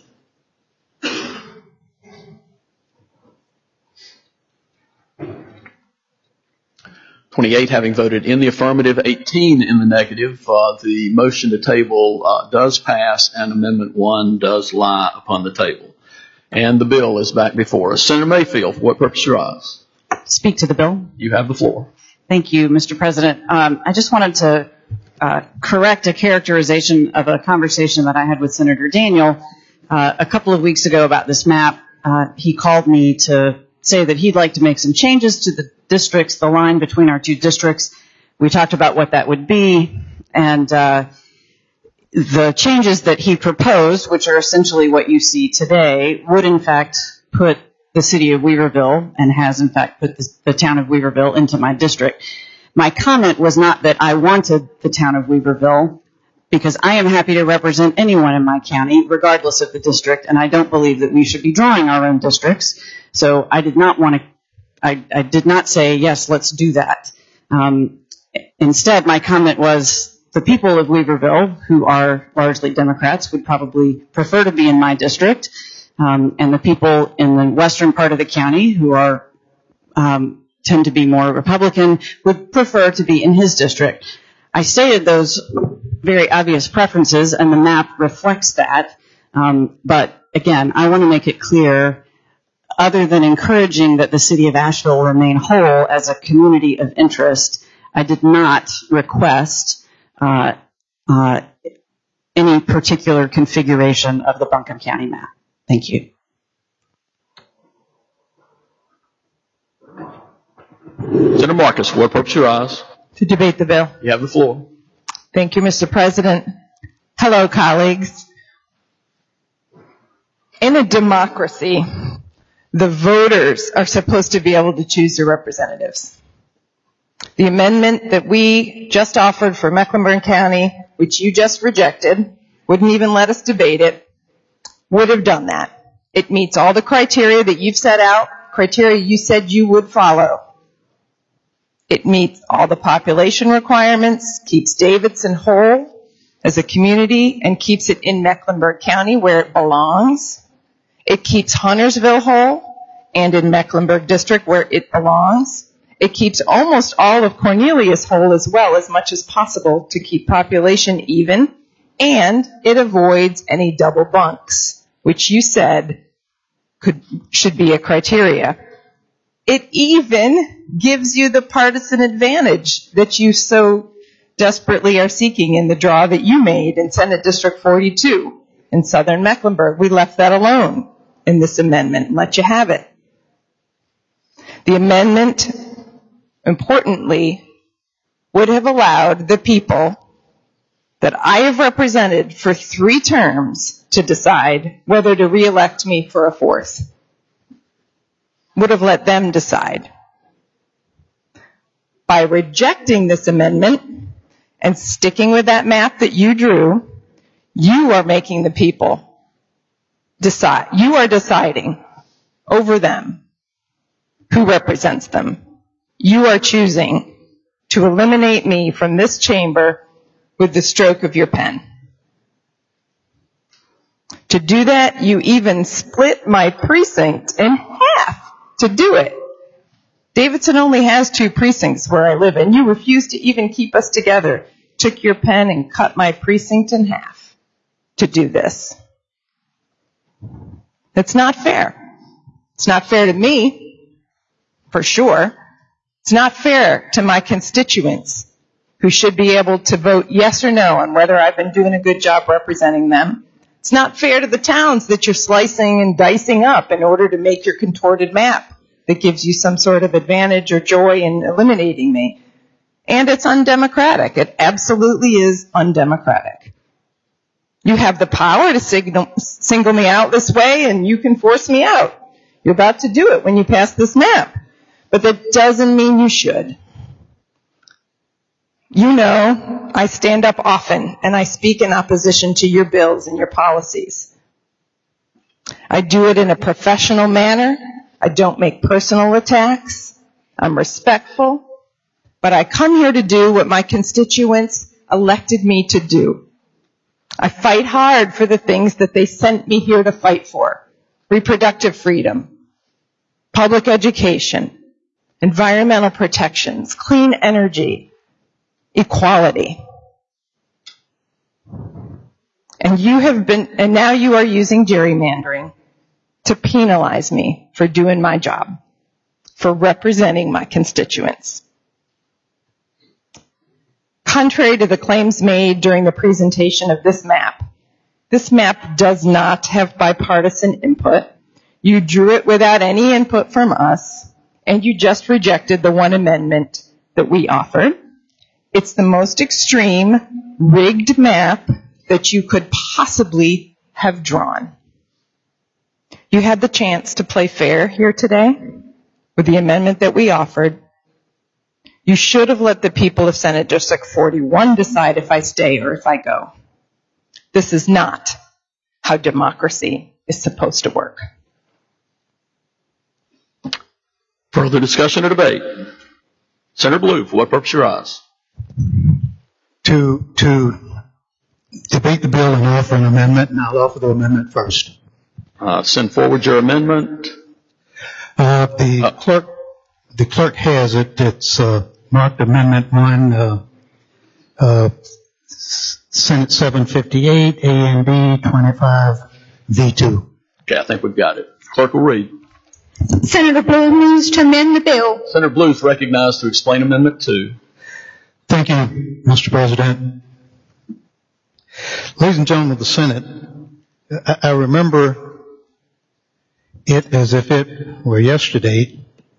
28 having voted in the affirmative, 18 in the negative. The motion to table does pass, and Amendment 1 does lie upon the table. And the bill is back before us. Senator Mayfield, for what purpose you rise? Speak to the bill. You have the floor. Thank you, Mr. President. I just wanted to correct a characterization of a conversation that I had with Senator Daniel a couple of weeks ago about this map. He called me to say that he'd like to make some changes to the districts, the line between our two districts. We talked about what that would be, and the changes that he proposed, which are essentially what you see today, would in fact put the city of Weaverville, and has in fact put the town of Weaverville into my district. My comment was not that I wanted the town of Weaverville, because I am happy to represent anyone in my county, regardless of the district, and I don't believe that we should be drawing our own districts. So I did not want to, I did not say, yes, let's do that. Instead, my comment was the people of Weaverville, who are largely Democrats, would probably prefer to be in my district, and the people in the western part of the county, who are tend to be more Republican, would prefer to be in his district. I stated those very obvious preferences, and the map reflects that. But again, I want to make it clear, other than encouraging that the city of Asheville remain whole as a community of interest, I did not request any particular configuration of the Buncombe County map. Thank you. Senator Marcus, for what purpose you rise? To debate the bill. You have the floor. Thank you, Mr. President. Hello, colleagues. In a democracy, the voters are supposed to be able to choose their representatives. The amendment that we just offered for Mecklenburg County, which you just rejected, wouldn't even let us debate it, would have done that. It meets all the criteria that you've set out, criteria you said you would follow. It meets all the population requirements, keeps Davidson whole as a community, and keeps it in Mecklenburg County where it belongs. It keeps Huntersville whole and in Mecklenburg District where it belongs. It keeps almost all of Cornelius whole as well, as much as possible, to keep population even. And it avoids any double bunks, which you said should be a criteria. It even gives you the partisan advantage that you so desperately are seeking in the draw that you made in Senate District 42 in southern Mecklenburg. We left that alone in this amendment and let you have it. The amendment, importantly, would have allowed the people that I have represented for 3 terms to decide whether to re-elect me for a 4th. Would have let them decide. By rejecting this amendment and sticking with that map that you drew, you are making the people decide. You are deciding over them who represents them. You are choosing to eliminate me from this chamber with the stroke of your pen. To do that, you even split my precinct in half to do it. Davidson only has 2 precincts where I live, and you refused to even keep us together. Took your pen and cut my precinct in half to do this. It's not fair. It's not fair to me, for sure. It's not fair to my constituents, who should be able to vote yes or no on whether I've been doing a good job representing them. It's not fair to the towns that you're slicing and dicing up in order to make your contorted map that gives you some sort of advantage or joy in eliminating me. And it's undemocratic. It absolutely is undemocratic. You have the power to single me out this way, and you can force me out. You're about to do it when you pass this map. But that doesn't mean you should. You know, I stand up often, and I speak in opposition to your bills and your policies. I do it in a professional manner. I don't make personal attacks. I'm respectful. But I come here to do what my constituents elected me to do. I fight hard for the things that they sent me here to fight for. Reproductive freedom, public education, environmental protections, clean energy, equality. And now you are using gerrymandering to penalize me for doing my job, for representing my constituents. Contrary to the claims made during the presentation of this map does not have bipartisan input. You drew it without any input from us, and you just rejected the one amendment that we offered. It's the most extreme, rigged map that you could possibly have drawn. You had the chance to play fair here today with the amendment that we offered. You should have let the people of Senate District 41 decide if I stay or if I go. This is not how democracy is supposed to work. Further discussion or debate? Senator Blue, for what purpose you rise? To debate the bill and offer an amendment, and I'll offer the amendment first. Send forward your amendment. The clerk has it. It's marked Amendment 1, Senate 758, A and B 25, V2. Okay, I think we've got it. Clerk will read. Senator Blue moves to amend the bill. Senator Blue is recognized to explain Amendment 2. Thank you, Mr. President. Ladies and gentlemen of the Senate, I remember it as if it were yesterday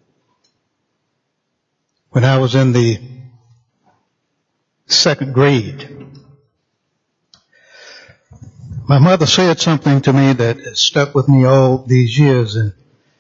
when I was in the second grade. My mother said something to me that has stuck with me all these years, and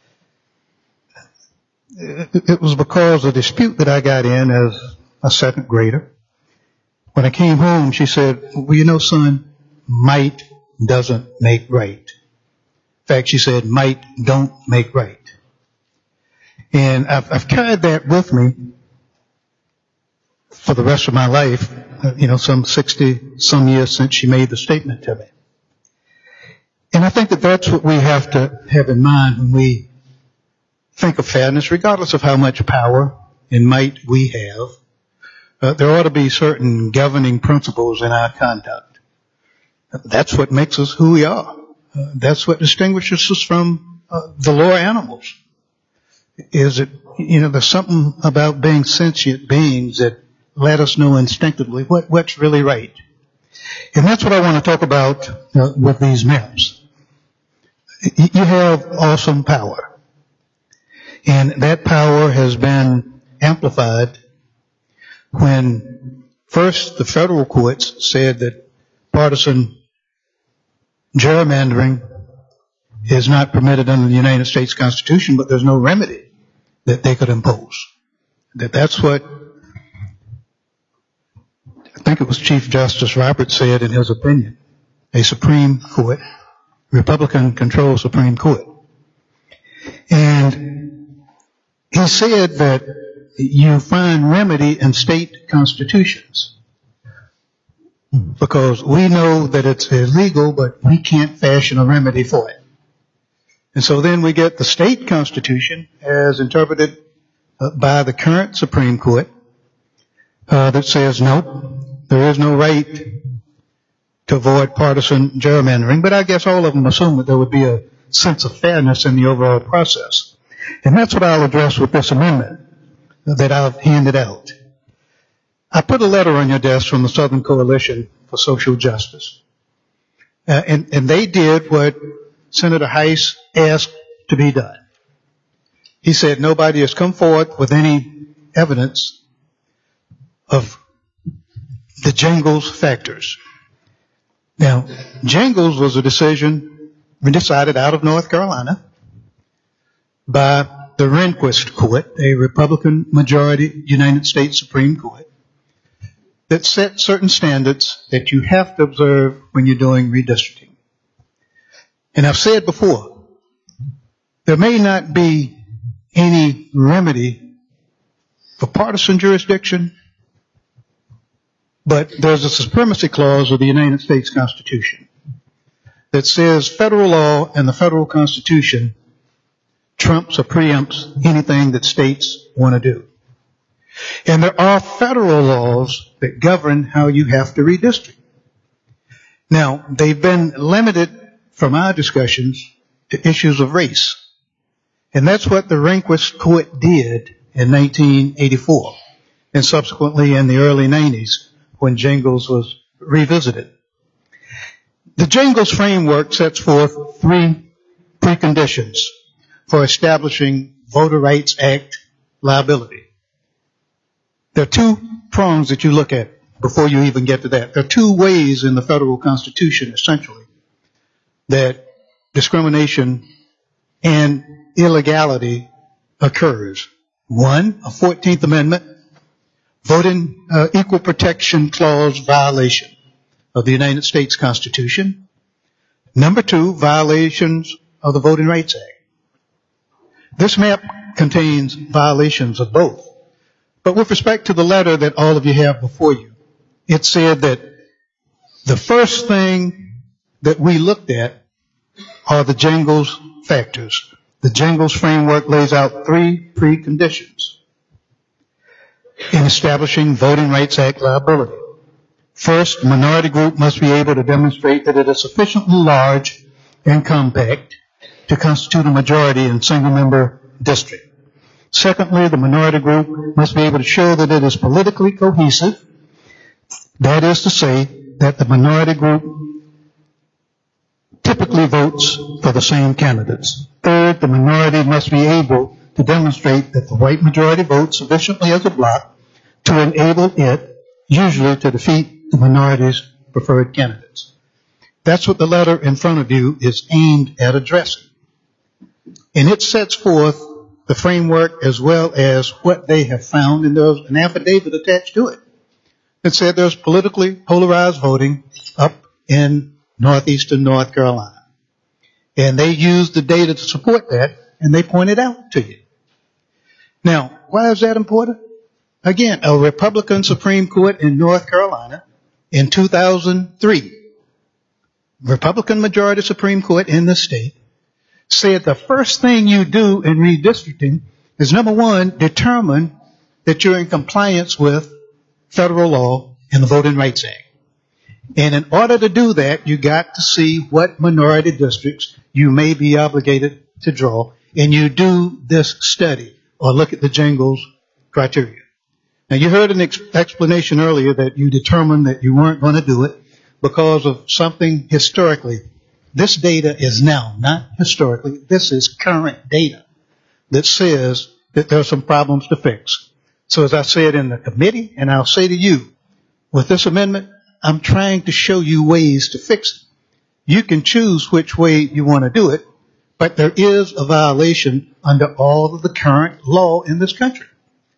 it was because of a dispute that I got in as a second grader. When I came home, she said, well, you know, son, might doesn't make right. In fact, she said, might don't make right. And I've carried that with me for the rest of my life, some 60 some years since she made the statement to me. And I think that that's what we have to have in mind when we think of fairness, regardless of how much power and might we have. There ought to be certain governing principles in our conduct. That's what makes us who we are. That's what distinguishes us from the lower animals. Is it, there's something about being sentient beings that let us know instinctively what's really right. And that's what I want to talk about with these maps. You have awesome power. And that power has been amplified when first the federal courts said that partisan gerrymandering is not permitted under the United States Constitution, but there's no remedy that they could impose. That's what I think it was Chief Justice Roberts said in his opinion. A Supreme Court, Republican-controlled Supreme Court. And he said that you find remedy in state constitutions because we know that it's illegal, but we can't fashion a remedy for it. And so then we get the state constitution as interpreted by the current Supreme Court that says, no, there is no right to avoid partisan gerrymandering. But I guess all of them assume that there would be a sense of fairness in the overall process. And that's what I'll address with this amendment that I've handed out. I put a letter on your desk from the Southern Coalition for Social Justice. And they did what Senator Heiss asked to be done. He said nobody has come forward with any evidence of the Jingles factors. Now, Jingles was a decision decided out of North Carolina by the Rehnquist Court, a Republican majority United States Supreme Court, that set certain standards that you have to observe when you're doing redistricting. And I've said before, there may not be any remedy for partisan jurisdiction, but there's a supremacy clause of the United States Constitution that says federal law and the federal Constitution trumps or preempts anything that states want to do. And there are federal laws that govern how you have to redistrict. Now, they've been limited from our discussions to issues of race. And that's what the Rehnquist Court did in 1984 and subsequently in the early 90s when Jingles was revisited. The Jingles framework sets forth 3 preconditions for establishing Voter Rights Act liability. There are 2 prongs that you look at before you even get to that. There are 2 ways in the federal Constitution, essentially, that discrimination and illegality occurs. 1, a 14th Amendment Voting Equal Protection Clause violation of the United States Constitution. Number 2, violations of the Voting Rights Act. This map contains violations of both. But with respect to the letter that all of you have before you, it said that the first thing that we looked at are the Jingles factors. The Jingles framework lays out 3 preconditions in establishing Voting Rights Act liability. First, the minority group must be able to demonstrate that it is sufficiently large and compact to constitute a majority in single-member district. Secondly, the minority group must be able to show that it is politically cohesive. That is to say, that the minority group typically votes for the same candidates. Third, the minority must be able to demonstrate that the white majority votes sufficiently as a bloc to enable it, usually to defeat the minority's preferred candidates. That's what the letter in front of you is aimed at addressing. And it sets forth the framework as well as what they have found, and there's an affidavit attached to it. It said there's politically polarized voting up in northeastern North Carolina. And they used the data to support that, and they pointed out to you. Now, why is that important? Again, a Republican Supreme Court in North Carolina in 2003, Republican majority Supreme Court in the state, said the first thing you do in redistricting is, number 1, determine that you're in compliance with federal law and the Voting Rights Act. And in order to do that, you got to see what minority districts you may be obligated to draw, and you do this study or look at the Jingles criteria. Now, you heard an explanation earlier that you determined that you weren't going to do it because of something historically. This data is now, not historically, this is current data that says that there are some problems to fix. So as I said in the committee, and I'll say to you, with this amendment, I'm trying to show you ways to fix it. You can choose which way you want to do it, but there is a violation under all of the current law in this country.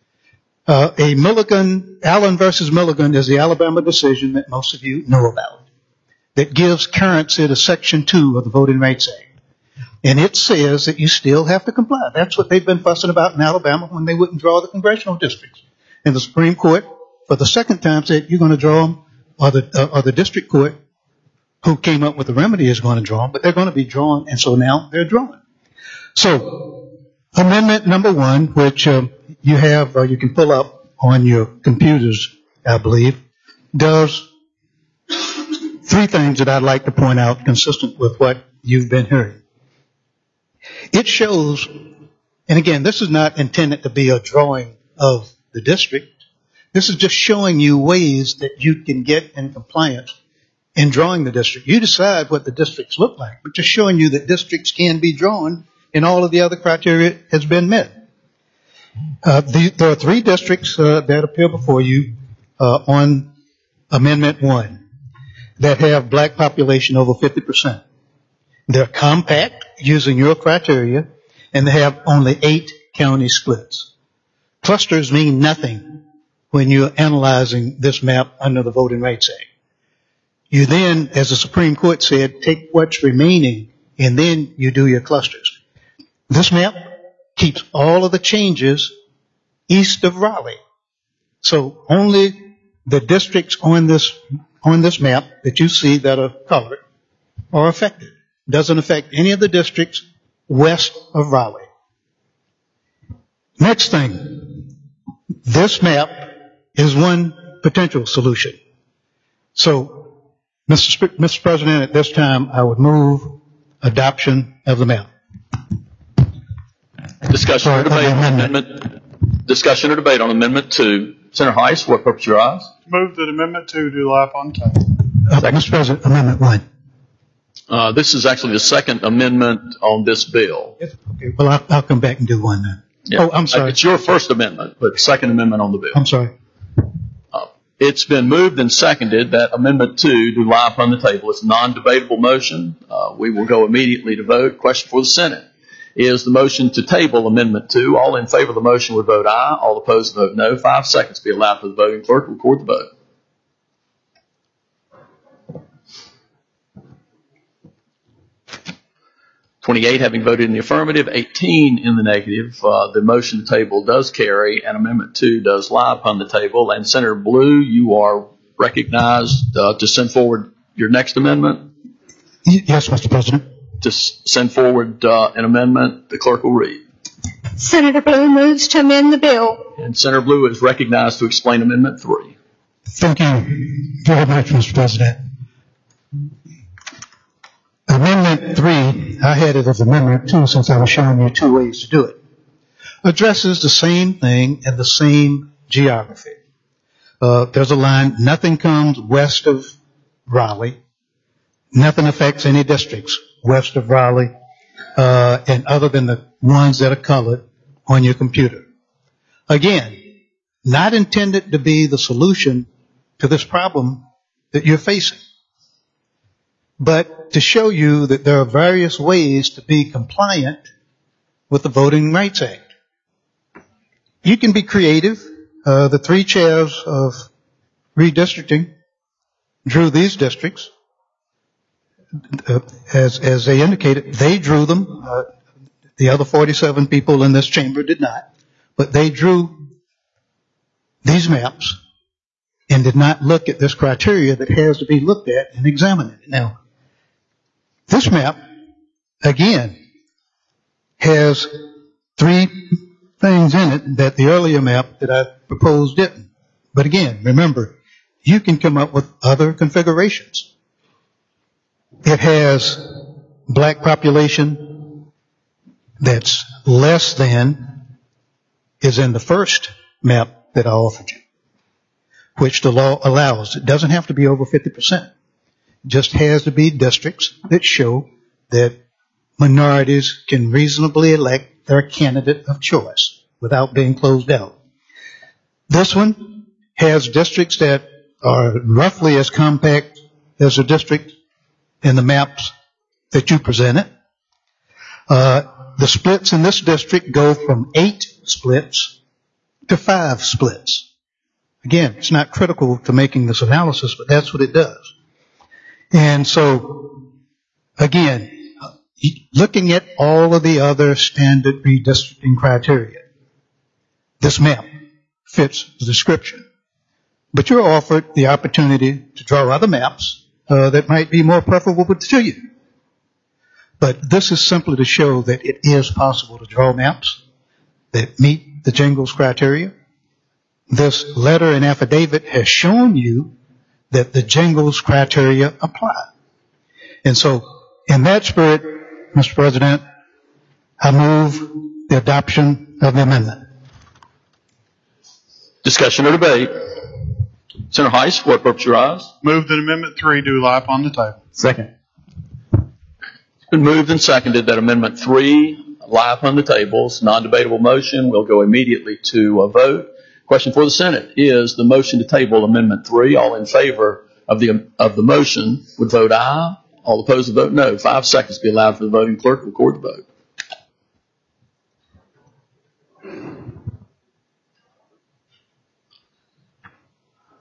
Allen versus Milligan is the Alabama decision that most of you know about, that gives currency to Section 2 of the Voting Rights Act. And it says that you still have to comply. That's what they've been fussing about in Alabama when they wouldn't draw the congressional districts. And the Supreme Court, for the second time, said you're going to draw them, or the district court who came up with the remedy is going to draw them, but they're going to be drawn, and so now they're drawn. So, amendment number 1, which you have, you can pull up on your computers, I believe, does 3 things that I'd like to point out consistent with what you've been hearing. It shows, and again, this is not intended to be a drawing of the district. This is just showing you ways that you can get in compliance in drawing the district. You decide what the districts look like, but just showing you that districts can be drawn and all of the other criteria has been met. There are 3 districts that appear before you on Amendment 1 that have black population over 50%. They're compact using your criteria, and they have only 8 county splits. Clusters mean nothing when you're analyzing this map under the Voting Rights Act. You then, as the Supreme Court said, take what's remaining, and then you do your clusters. This map keeps all of the changes east of Raleigh. So only the districts on this map that you see that are colored are affected. Doesn't affect any of the districts west of Raleigh. Next thing, this map is one potential solution. So, Mr. President, at this time, I would move adoption of the map. Discussion or debate on amendment. Discussion or debate on Amendment 2. Senator Heiss, what purpose your eyes? Move that Amendment 2 do lie upon the table. Mr. President, Amendment 1. This is actually the second amendment on this bill. Okay, well, I'll come back and do one then. Yeah. Oh, I'm sorry. It's your first amendment, but second amendment on the bill. I'm sorry. It's been moved and seconded that Amendment 2 do lie upon the table. It's a non-debatable motion. We will go immediately to vote. Question for the Senate. Is the motion to table Amendment 2? All in favor of the motion would vote aye. All opposed vote no. 5 seconds be allowed for the voting clerk to record the vote. (28) having voted in the affirmative, 18 in the negative. The motion to table does carry, and Amendment 2 does lie upon the table. And Senator Blue, you are recognized to send forward your next amendment. Yes, Mr. President. To send forward an amendment, the clerk will read. Senator Blue moves to amend the bill. And Senator Blue is recognized to explain Amendment 3. Thank you very much, Mr. President. Amendment 3, I had it as Amendment 2 since I was showing you 2 ways to do it, addresses the same thing in the same geography. There's a line, nothing comes west of Raleigh. Nothing affects any districts west of Raleigh, and other than the ones that are colored on your computer. Again, not intended to be the solution to this problem that you're facing, but to show you that there are various ways to be compliant with the Voting Rights Act. You can be creative. The 3 chairs of redistricting drew these districts. As they indicated, they drew them. The other 47 people in this chamber did not. But they drew these maps and did not look at this criteria that has to be looked at and examined. Now, this map, again, has 3 things in it that the earlier map that I proposed didn't. But again, remember, you can come up with other configurations. It has black population that's less than is in the first map that I offered you, which the law allows. It doesn't have to be over 50%. It just has to be districts that show that minorities can reasonably elect their candidate of choice without being closed out. This one has districts that are roughly as compact as a district in the maps that you presented. The splits in this district go from 8 splits to 5 splits. Again, it's not critical to making this analysis, but that's what it does. And so, again, looking at all of the other standard redistricting criteria, this map fits the description. But you're offered the opportunity to draw other maps that might be more preferable to you. But this is simply to show that it is possible to draw maps that meet the Jingles criteria. This letter and affidavit has shown you that the Jingles criteria apply. And so, in that spirit, Mr. President, I move the adoption of the amendment. Discussion or debate? Senator Heiss, what purpose your eyes? Move that Amendment 3 do lie upon the table. Second. It's been moved and seconded that Amendment 3 lie upon the table. It's a non-debatable motion. We'll go immediately to a vote. Question for the Senate is the motion to table Amendment 3. All in favor of the motion would vote aye. All opposed would vote no. 5 seconds be allowed for the voting clerk to record the vote.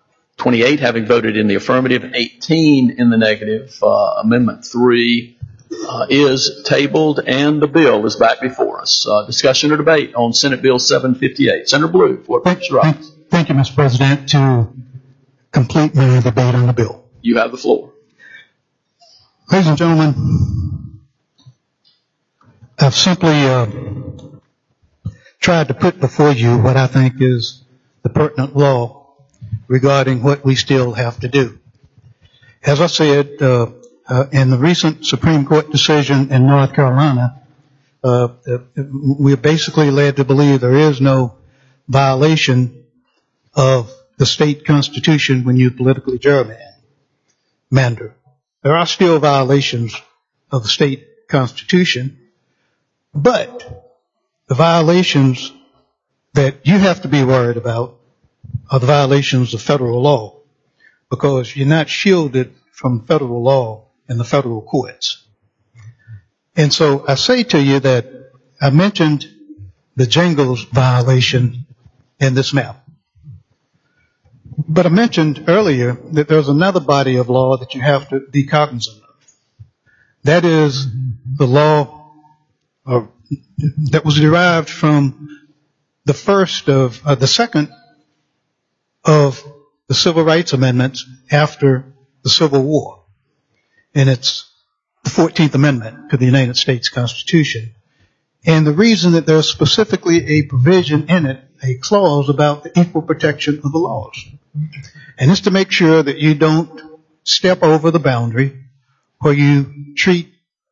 (28) having voted in the affirmative, 18 in the negative. Amendment 3 is tabled and the bill is back before us. Discussion or debate on Senate Bill 758. Senator Blue, for Mr. Roberts. Thank you, Mr. President. To complete my debate on the bill. You have the floor. Ladies and gentlemen, I've simply tried to put before you what I think is the pertinent law regarding what we still have to do. As I said, in the recent Supreme Court decision in North Carolina, we're basically led to believe there is no violation of the state constitution when you politically gerrymander. There are still violations of the state constitution, but the violations that you have to be worried about are the violations of federal law, because you're not shielded from federal law in the federal courts. And so I say to you that I mentioned the Jingles violation in this map. But I mentioned earlier that there's another body of law that you have to be cognizant of. That is the law that was derived from the second of the Civil Rights Amendments after the Civil War. And it's the 14th Amendment to the United States Constitution. And the reason that there's specifically a provision in it, a clause about the equal protection of the laws. And it's to make sure that you don't step over the boundary where you treat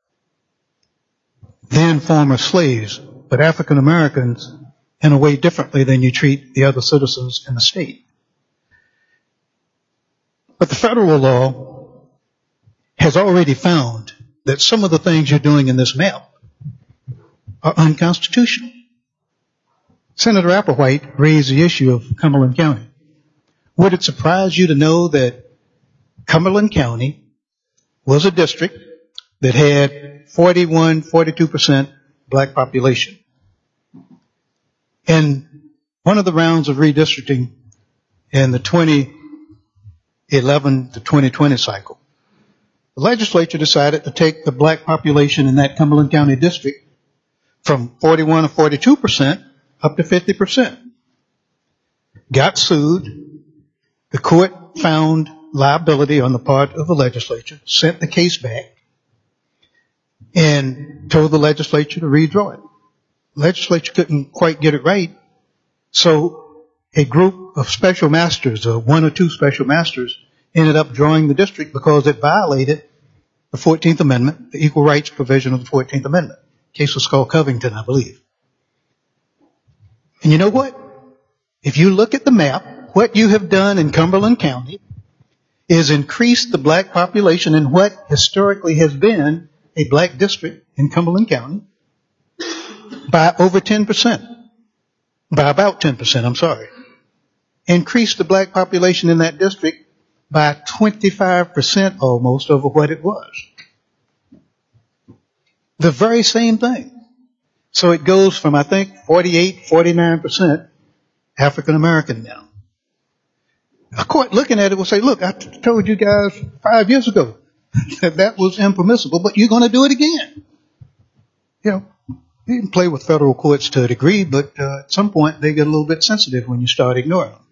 then former slaves, but African Americans, in a way differently than you treat the other citizens in the state. But the federal law has already found that some of the things you're doing in this map are unconstitutional. Senator Applewhite raised the issue of Cumberland County. Would it surprise you to know that Cumberland County was a district that had 42% black population? In one of the rounds of redistricting in the 2011 to 2020 cycle, the legislature decided to take the black population in that Cumberland County district from 41 or 42% up to 50%. Got sued. The court found liability on the part of the legislature, sent the case back, and told the legislature to redraw it. The legislature couldn't quite get it right, so a group of special masters, or one or two special masters, ended up drawing the district because it violated the 14th Amendment, the equal rights provision of the 14th Amendment. The case was called Covington, I believe. And you know what? If you look at the map, what you have done in Cumberland County is increase the black population in what historically has been a black district in Cumberland County by over 10%. By about 10%, I'm sorry. Increase the black population in that district by 25% almost over what it was. The very same thing. So it goes from, I think, 49% African American now. A court looking at it will say, look, I told you guys 5 years ago that was impermissible, but you're going to do it again. You know, you can play with federal courts to a degree, but at some point they get a little bit sensitive when you start ignoring them.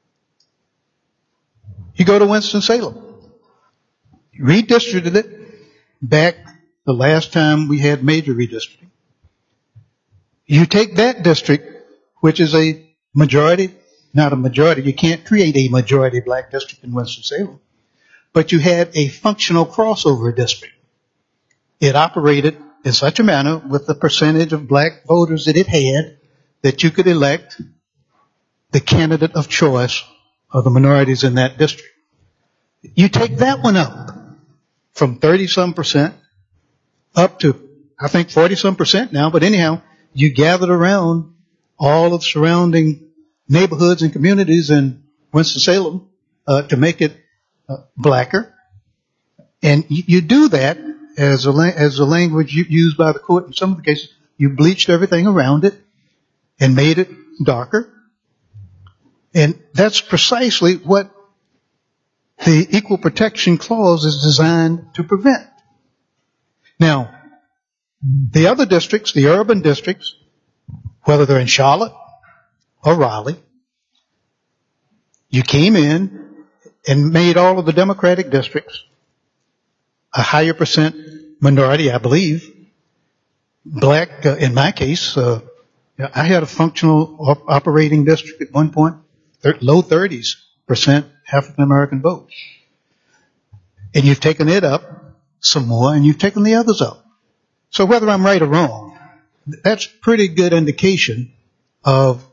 You go to Winston-Salem. You redistricted it back the last time we had major redistricting. You take that district, which is a majority, not a majority, you can't create a majority black district in Winston-Salem, but you had a functional crossover district. It operated in such a manner with the percentage of black voters that it had that you could elect the candidate of choice of the minorities in that district. You take that one up from 30-some% up to, I think, 40-some% now, but anyhow, you gathered around all of the surrounding neighborhoods and communities in Winston-Salem to make it blacker. And you do that as a language used by the court in some of the cases. You bleached everything around it and made it darker. And that's precisely what the Equal Protection Clause is designed to prevent. Now, the other districts, the urban districts, whether they're in Charlotte or Raleigh, you came in and made all of the Democratic districts a higher percent minority, I believe. Black, in my case, I had a functional operating district at one point, low 30s% African American vote. And you've taken it up some more, and you've taken the others up. So whether I'm right or wrong, that's pretty good indication of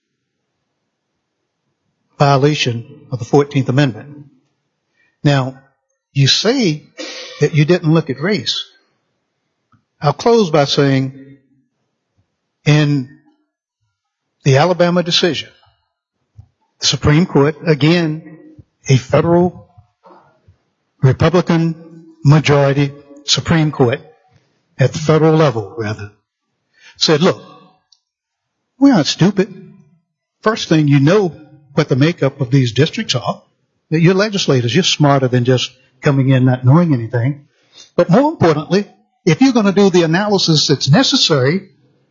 violation of the 14th Amendment. Now, you say that you didn't look at race. I'll close by saying in the Alabama decision, the Supreme Court, again, a federal Republican majority Supreme Court at the federal level, rather, said, look, we aren't stupid. First thing, you know what the makeup of these districts are. You're legislators. You're smarter than just coming in not knowing anything. But more importantly, if you're going to do the analysis that's necessary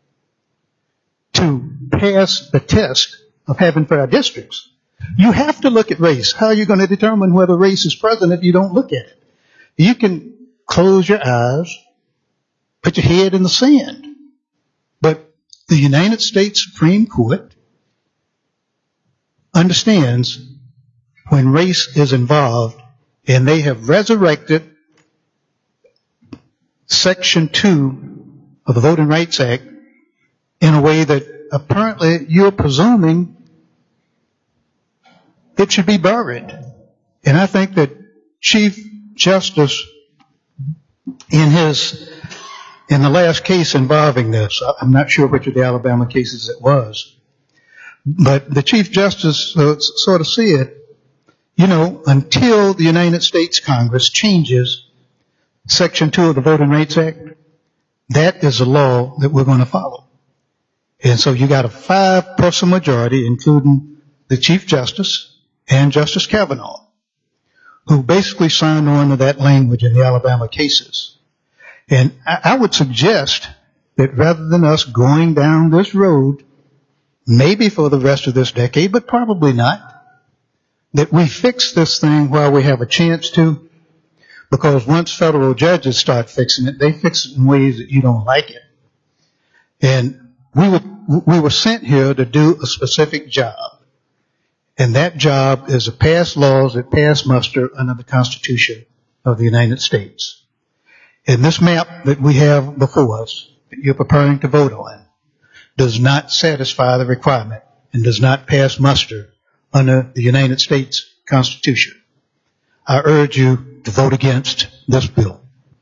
to pass the test of having fair districts, you have to look at race. How are you going to determine whether race is present if you don't look at it? You can close your eyes, put your head in the sand. But the United States Supreme Court understands when race is involved, and they have resurrected Section 2 of the Voting Rights Act in a way that apparently you're presuming it should be buried. And I think that Chief Justice, in the last case involving this, I'm not sure which of the Alabama cases it was, but the Chief Justice sort of said, you know, until the United States Congress changes Section 2 of the Voting Rights Act, that is a law that we're going to follow. And so you got a 5-person majority, including the Chief Justice and Justice Kavanaugh, who basically signed on to that language in the Alabama cases. And I would suggest that rather than us going down this road, maybe for the rest of this decade, but probably not, that we fix this thing while we have a chance to, because once federal judges start fixing it, they fix it in ways that you don't like it. And we were sent here to do a specific job. And that job is to pass laws that pass muster under the Constitution of the United States. And this map that we have before us, that you're preparing to vote on, does not satisfy the requirement and does not pass muster under the United States Constitution. I urge you to vote against this bill.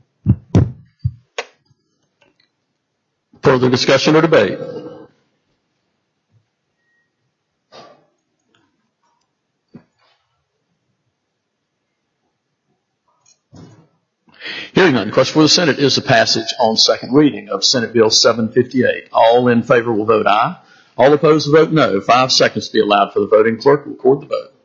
Further discussion or debate? Hearing none, the question for the Senate is the passage on second reading of Senate Bill 758. All in favor will vote aye. All opposed will vote no. 5 seconds to be allowed for the voting. Clerk will record the vote.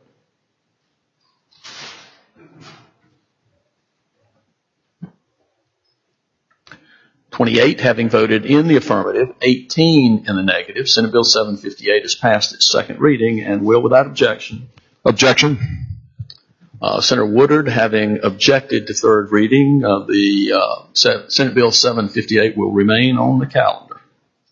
(28) having voted in the affirmative, 18 in the negative. Senate Bill 758 is passed its second reading and will without objection. Objection. Senator Woodard, having objected to third reading, the Senate Bill 758 will remain on the calendar.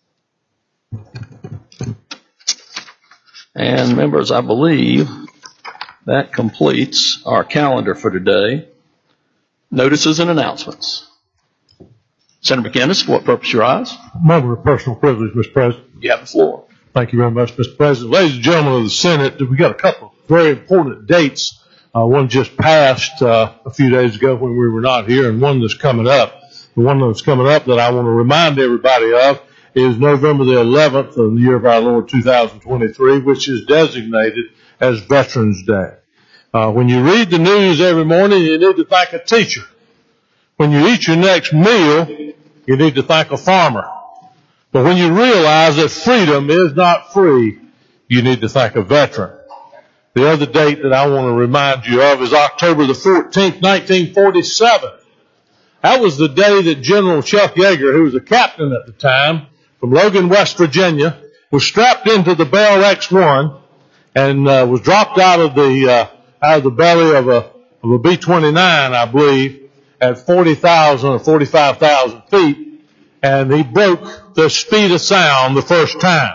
And members, I believe that completes our calendar for today. Notices and announcements. Senator McInnes, for what purpose you rise? Member of personal privilege, Mr. President. You have the floor. Thank you very much, Mr. President. Ladies and gentlemen of the Senate, we got a couple of very important dates. One just passed a few days ago when we were not here, and one that's coming up. The one that's coming up that I want to remind everybody of is November the 11th of the year of our Lord 2023, which is designated as Veterans Day. When you read the news every morning, you need to thank a teacher. When you eat your next meal, you need to thank a farmer. But when you realize that freedom is not free, you need to thank a veteran. The other date that I want to remind you of is October the 14th, 1947. That was the day that General Chuck Yeager, who was a captain at the time from Logan, West Virginia, was strapped into the Bell X-1 and was dropped out of the belly of a B-29, I believe, at 40,000 or 45,000 feet, and he broke the speed of sound the first time.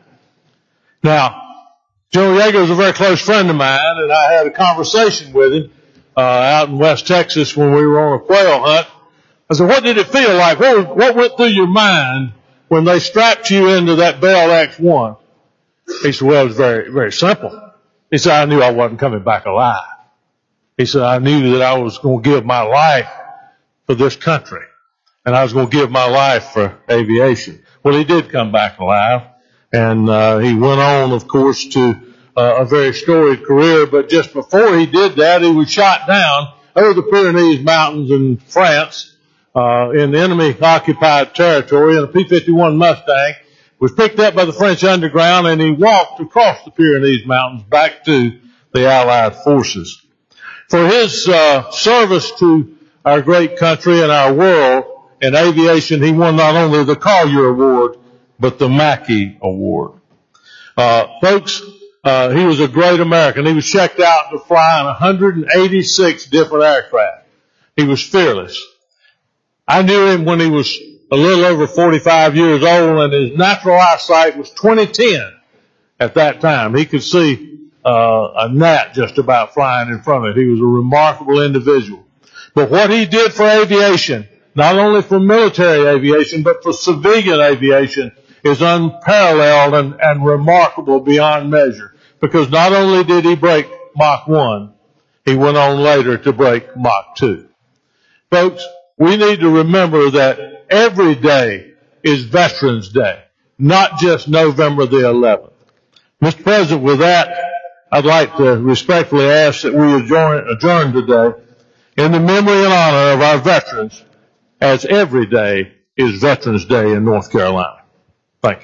Now, General Yeager was a very close friend of mine, and I had a conversation with him out in West Texas when we were on a quail hunt. I said, what did it feel like? What went through your mind when they strapped you into that Bell X-1? He said, well, it was very, very simple. He said, I knew I wasn't coming back alive. He said, I knew that I was going to give my life for this country, and I was going to give my life for aviation. Well, he did come back alive, and he went on, of course, to a very storied career, but just before he did that, he was shot down over the Pyrenees Mountains in France, in the enemy-occupied territory, in a P-51 Mustang, was picked up by the French underground, and he walked across the Pyrenees Mountains back to the Allied forces. For his service to our great country and our world in aviation, he won not only the Collier Award, but the Mackey Award. Folks, he was a great American. He was checked out to fly in 186 different aircraft. He was fearless. I knew him when he was a little over 45 years old, and his natural eyesight was 20/10 at that time. He could see a gnat just about flying in front of it. He was a remarkable individual. But what he did for aviation, not only for military aviation, but for civilian aviation, is unparalleled and remarkable beyond measure. Because not only did he break Mach 1, he went on later to break Mach 2. Folks, we need to remember that every day is Veterans Day, not just November the 11th. Mr. President, with that, I'd like to respectfully ask that we adjourn today in the memory and honor of our veterans, as every day is Veterans Day in North Carolina. Thank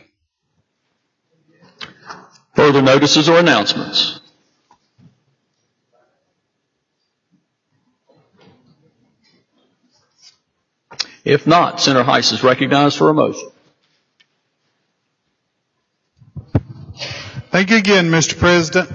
you. Further notices or announcements? If not, Senator Heiss is recognized for a motion. Thank you again, Mr. President.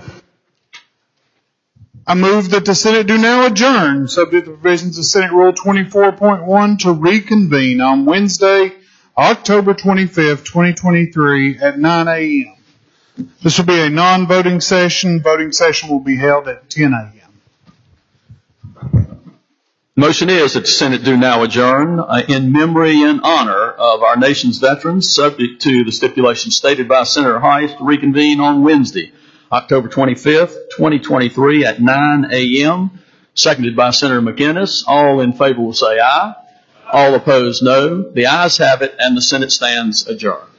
I move that the Senate do now adjourn, subject to the provisions of Senate Rule 24.1, to reconvene on Wednesday, October 25th, 2023 at 9 a.m. This will be a non-voting session. Voting session will be held at 10 a.m. Motion is that the Senate do now adjourn in memory and honor of our nation's veterans, subject to the stipulation stated by Senator Heiss, to reconvene on Wednesday, October 25th, 2023 at 9 a.m., seconded by Senator McInnes. All in favor will say aye. All opposed, no. The ayes have it, and the Senate stands adjourned.